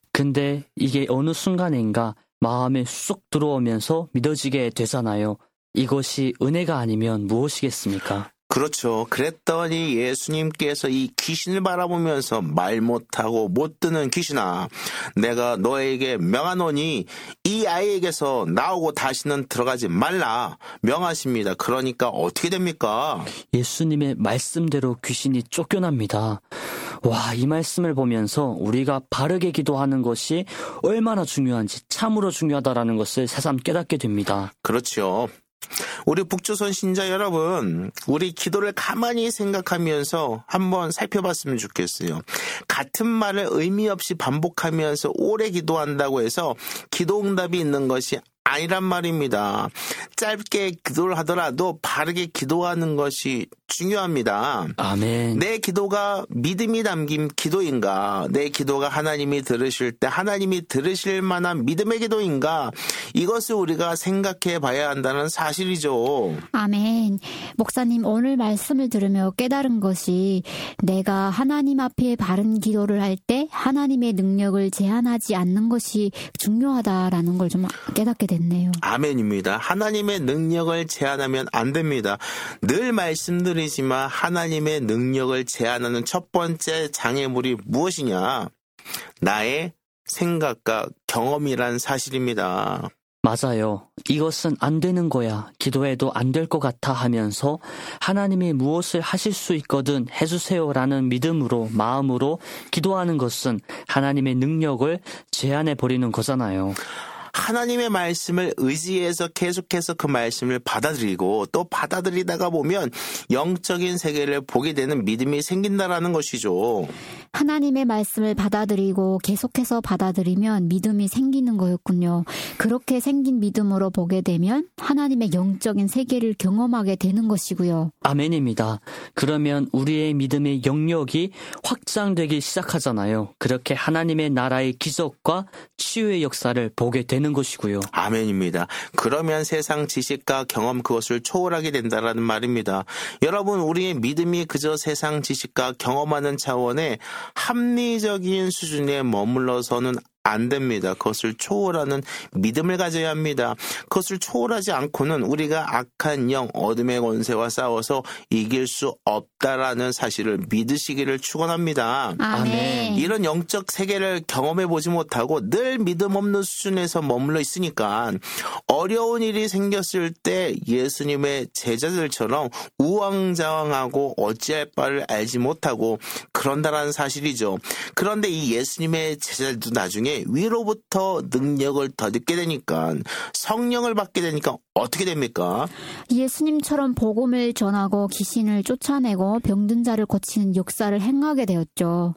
근데 이게 어느 순간인가 마음에 쑥 들어오면서 믿어지게 되잖아요. 이것이 은혜가 아니면 무엇이겠습니까? 그렇죠. 그랬더니 예수님께서 이 귀신을 바라보면서 말 못하고 못 듣는 귀신아, 내가 너에게 명하노니 이 아이에게서 나오고 다시는 들어가지 말라 명하십니다. 그러니까 어떻게 됩니까? 예수님의 말씀대로 귀신이 쫓겨납니다. 와, 이 말씀을 보면서 우리가 바르게 기도하는 것이 얼마나 중요한지, 참으로 중요하다라는 것을 새삼 깨닫게 됩니다. 그렇죠. 우리 북조선 신자 여러분, 우리 기도를 가만히 생각하면서 한번 살펴봤으면 좋겠어요. 같은 말을 의미 없이 반복하면서 오래 기도한다고 해서 기도 응답이 있는 것이 아니란 말입니다. 짧게 기도를 하더라도 바르게 기도하는 것이 중요합니다. 아멘. 내 기도가 믿음이 담긴 기도인가? 내 기도가 하나님이 들으실 때 하나님이 들으실 만한 믿음의 기도인가? 이것을 우리가 생각해 봐야 한다는 사실이죠. 아멘. 목사님, 오늘 말씀을 들으며 깨달은 것이 내가 하나님 앞에 바른 기도를 할 때 하나님의 능력을 제한하지 않는 것이 중요하다라는 걸 좀 깨닫게 됐네요. 아멘입니다. 하나님의 능력을 제한하면 안 됩니다. 늘 말씀드리지만 하나님의 능력을 제한하는 첫 번째 장애물이 무엇이냐? 나의 생각과 경험이란 사실입니다. 맞아요. 이것은 안 되는 거야. 기도해도 안 될 것 같아 하면서 하나님이 무엇을 하실 수 있거든 해주세요라는 믿음으로, 마음으로 기도하는 것은 하나님의 능력을 제한해 버리는 거잖아요. 하나님의 말씀을 의지해서 계속해서 그 말씀을 받아들이고 또 받아들이다가 보면 영적인 세계를 보게 되는 믿음이 생긴다라는 것이죠. 하나님의 말씀을 받아들이고 계속해서 받아들이면 믿음이 생기는 거였군요. 그렇게 생긴 믿음으로 보게 되면 하나님의 영적인 세계를 경험하게 되는 것이고요. 아멘입니다. 그러면 우리의 믿음의 영역이 확장되기 시작하잖아요. 그렇게 하나님의 나라의 기적과 치유의 역사를 보게 되는 것이고요. 아멘입니다. 그러면 세상 지식과 경험 그것을 초월하게 된다라는 말입니다. 여러분, 우리의 믿음이 그저 세상 지식과 경험하는 차원의 합리적인 수준에 머물러서는 안 됩니다. 그것을 초월하는 믿음을 가져야 합니다. 그것을 초월하지 않고는 우리가 악한 영, 어둠의 권세와 싸워서 이길 수 없다라는 사실을 믿으시기를 축원합니다. 아멘. 이런 영적 세계를 경험해 보지 못하고 늘 믿음 없는 수준에서 머물러 있으니까 어려운 일이 생겼을 때 예수님의 제자들처럼 우왕좌왕하고 어찌할 바를 알지 못하고 그런다라는 사실이죠. 그런데 이 예수님의 제자들도 나중에 위로부터 능력을 더 듣게 되니까, 성령을 받게 되니까 어떻게 됩니까? 예수님처럼 복음을 전하고 귀신을 쫓아내고 병든 자를 고치는 역사를 행하게 되었죠.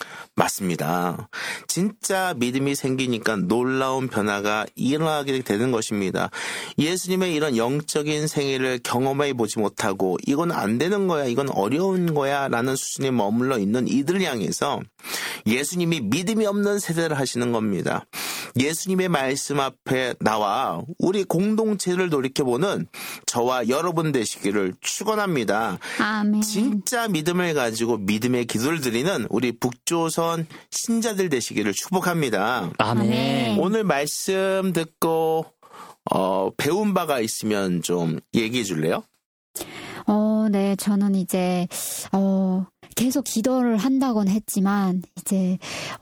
맞습니다. 진짜 믿음이 생기니까 놀라운 변화가 일어나게 되는 것입니다. 예수님의 이런 영적인 생애를 경험해 보지 못하고 이건 안 되는 거야, 이건 어려운 거야 라는 수준에 머물러 있는 이들을 향해서 예수님이 믿음이 없는 세대를 하시는 겁니다. 예수님의 말씀 앞에 나와 우리 공동체를 돌이켜보는 저와 여러분 되시기를 축원합니다. 아멘. 진짜 믿음을 가지고 믿음의 기도를 드리는 우리 북조선 신자들 되시기를 축복합니다. 아멘. 오늘 말씀 듣고 배운 바가 있으면 좀 얘기해 줄래요? 네, 저는 이제 계속 기도를 한다곤 했지만 이제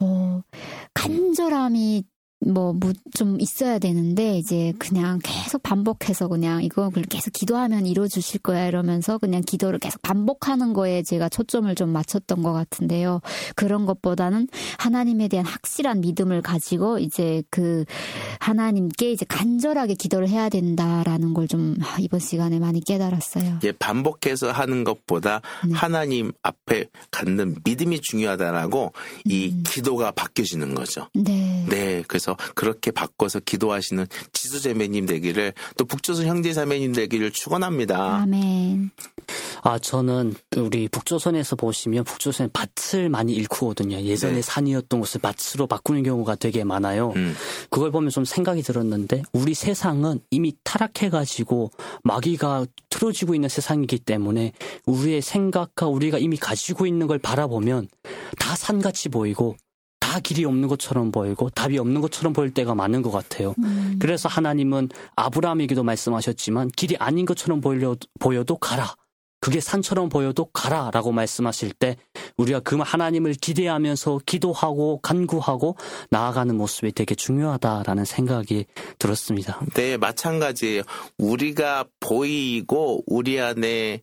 간절함이 좀 있어야 되는데, 이제 그냥 계속 반복해서 그냥 이거 계속 기도하면 이루어주실 거야 이러면서 그냥 기도를 계속 반복하는 거에 제가 초점을 좀 맞췄던 것 같은데요. 그런 것보다는 하나님에 대한 확실한 믿음을 가지고 이제 그 하나님께 이제 간절하게 기도를 해야 된다라는 걸 좀 이번 시간에 많이 깨달았어요. 예, 반복해서 하는 것보다 하나님 앞에 갖는 믿음이 중요하다라고 이 기도가 바뀌어지는 거죠. 네, 그래서 그렇게 바꿔서 기도하시는 지수자매님 되기를, 또 북조선 형제자매님 되기를 축원합니다. 아멘. 저는 우리 북조선에서 보시면 북조선에 밭을 많이 일구거든요. 예전에 산이었던 곳을 밭으로 바꾸는 경우가 되게 많아요. 그걸 보면 좀 생각이 들었는데, 우리 세상은 이미 타락해가지고 마귀가 틀어지고 있는 세상이기 때문에 우리의 생각과 우리가 이미 가지고 있는 걸 바라보면 다 산같이 보이고 다 길이 없는 것처럼 보이고 답이 없는 것처럼 보일 때가 많은 것 같아요. 그래서 하나님은 아브라함에게도 말씀하셨지만 길이 아닌 것처럼 보여도 가라. 그게 산처럼 보여도 가라라고 말씀하실 때 우리가 그 하나님을 기대하면서 기도하고 간구하고 나아가는 모습이 되게 중요하다라는 생각이 들었습니다. 네, 마찬가지예요. 우리가 보이고 우리 안에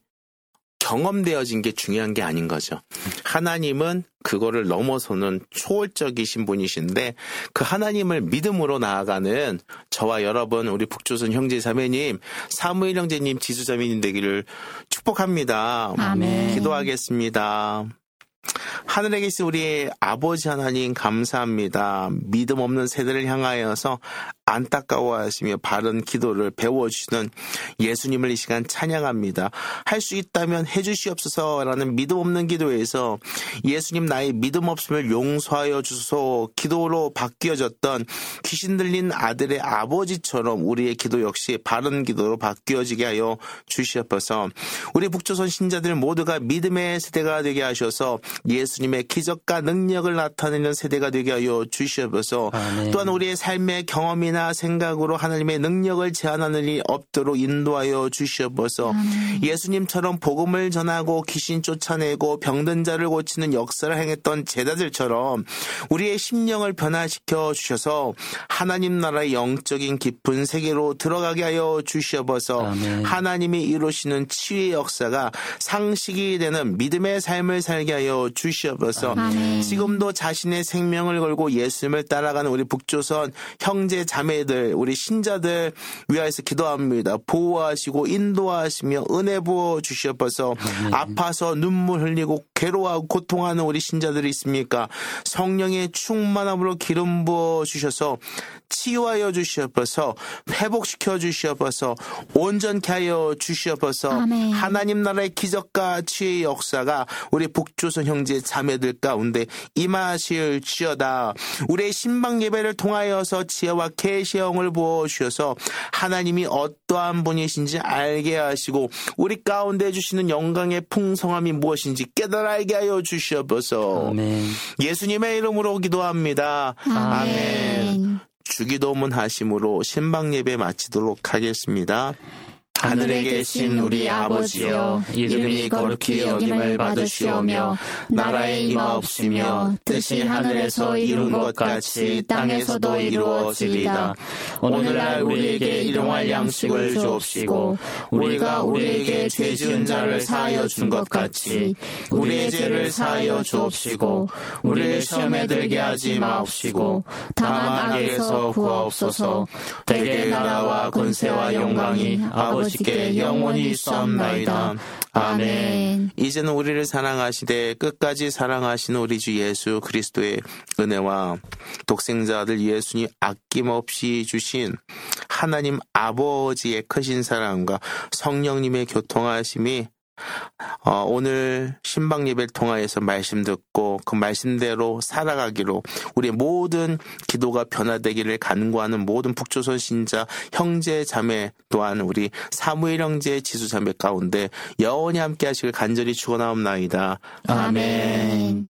경험되어진 게 중요한 게 아닌 거죠. 하나님은 그거를 넘어서는 초월적이신 분이신데, 그 하나님을 믿음으로 나아가는 저와 여러분, 우리 북조선 형제자매님, 사무엘 형제님, 지수자매님 되기를 축복합니다. 아멘. 기도하겠습니다. 하늘에 계신 우리 아버지 하나님 감사합니다. 믿음 없는 세대를 향하여서 안타까워하시며 바른 기도를 배워주시는 예수님을 이 시간 찬양합니다. 할 수 있다면 해주시옵소서라는 믿음 없는 기도에서 예수님 나의 믿음 없음을 용서하여 주소서 기도로 바뀌어졌던 귀신 들린 아들의 아버지처럼 우리의 기도 역시 바른 기도로 바뀌어지게 하여 주시옵소서. 우리 북조선 신자들 모두가 믿음의 세대가 되게 하셔서 예수님의 기적과 능력을 나타내는 세대가 되게 하여 주시옵소서. 또한 우리의 삶의 경험이나 생각으로 하나님의 능력을 제한하는 일이 없도록 인도하여 주시옵소서. 예수님처럼 복음을 전하고 귀신 쫓아내고 병든 자를 고치는 역사를 행했던 제자들처럼 우리의 심령을 변화시켜 주셔서 하나님 나라의 영적인 깊은 세계로 들어가게 하여 주시옵소서. 하나님이 이루시는 치유의 역사가 상식이 되는 믿음의 삶을 살게 하여 주시옵소서. 지금도 자신의 생명을 걸고 예수님을 따라가는 우리 북조선 형제 자매들, 우리 신자들 위하여서 기도합니다. 보호하시고 인도하시며 은혜 부어 주시옵소서. 아파서 눈물 흘리고 괴로워하고 고통하는 우리 신자들이 있습니까? 성령의 충만함으로 기름 부어 주셔서 치유하여 주시옵소서. 회복시켜 주시옵소서. 온전케 하여 주시옵소서. 하나님 나라의 기적과 치유의 역사가 우리 북조선 형제 자매들 가운데 임하실지어다. 우리의 신방 예배를 통하여서 지혜와 계시의 영을 부어주셔서 하나님이 어떠한 분이신지 알게 하시고 우리 가운데 주시는 영광의 풍성함이 무엇인지 깨달아 알게 하여 주시옵소서. 아멘. 예수님의 이름으로 기도합니다. 아멘. 주기도문 하심으로 신방 예배 마치도록 하겠습니다. 하늘에 계신 우리 아버지여, 이름이 거룩히 여김을 받으시오며 나라의 임하옵시며 뜻이 하늘에서 이룬 것 같이 땅에서도 이루어지리이다. 오늘날 우리에게 일용할 양식을 주옵시고 우리가 우리에게 죄 지은 자를 사하여 준 것 같이 우리의 죄를 사하여 주옵시고 우리를 시험에 들게 하지 마옵시고 다만 악에서 구하옵소서. 대개 나라와 권세와 영광이 아버지께 영원히 있사옵나이다. 아멘. 이제는 우리를 사랑하시되 끝까지 사랑하시는 우리 주 예수 그리스도의 은혜와 독생자 아들 예수님 아낌없이 주신 하나님 아버지의 크신 사랑과 성령님의 교통하심이 오늘 신방 예배를 통하여서 말씀 듣고 그 말씀대로 살아가기로 우리의 모든 기도가 변화되기를 간구하는 모든 북조선 신자 형제 자매 또한 우리 사무엘 형제 지수 자매 가운데 영원히 함께 하시길 간절히 축원하옵나이다. 아멘.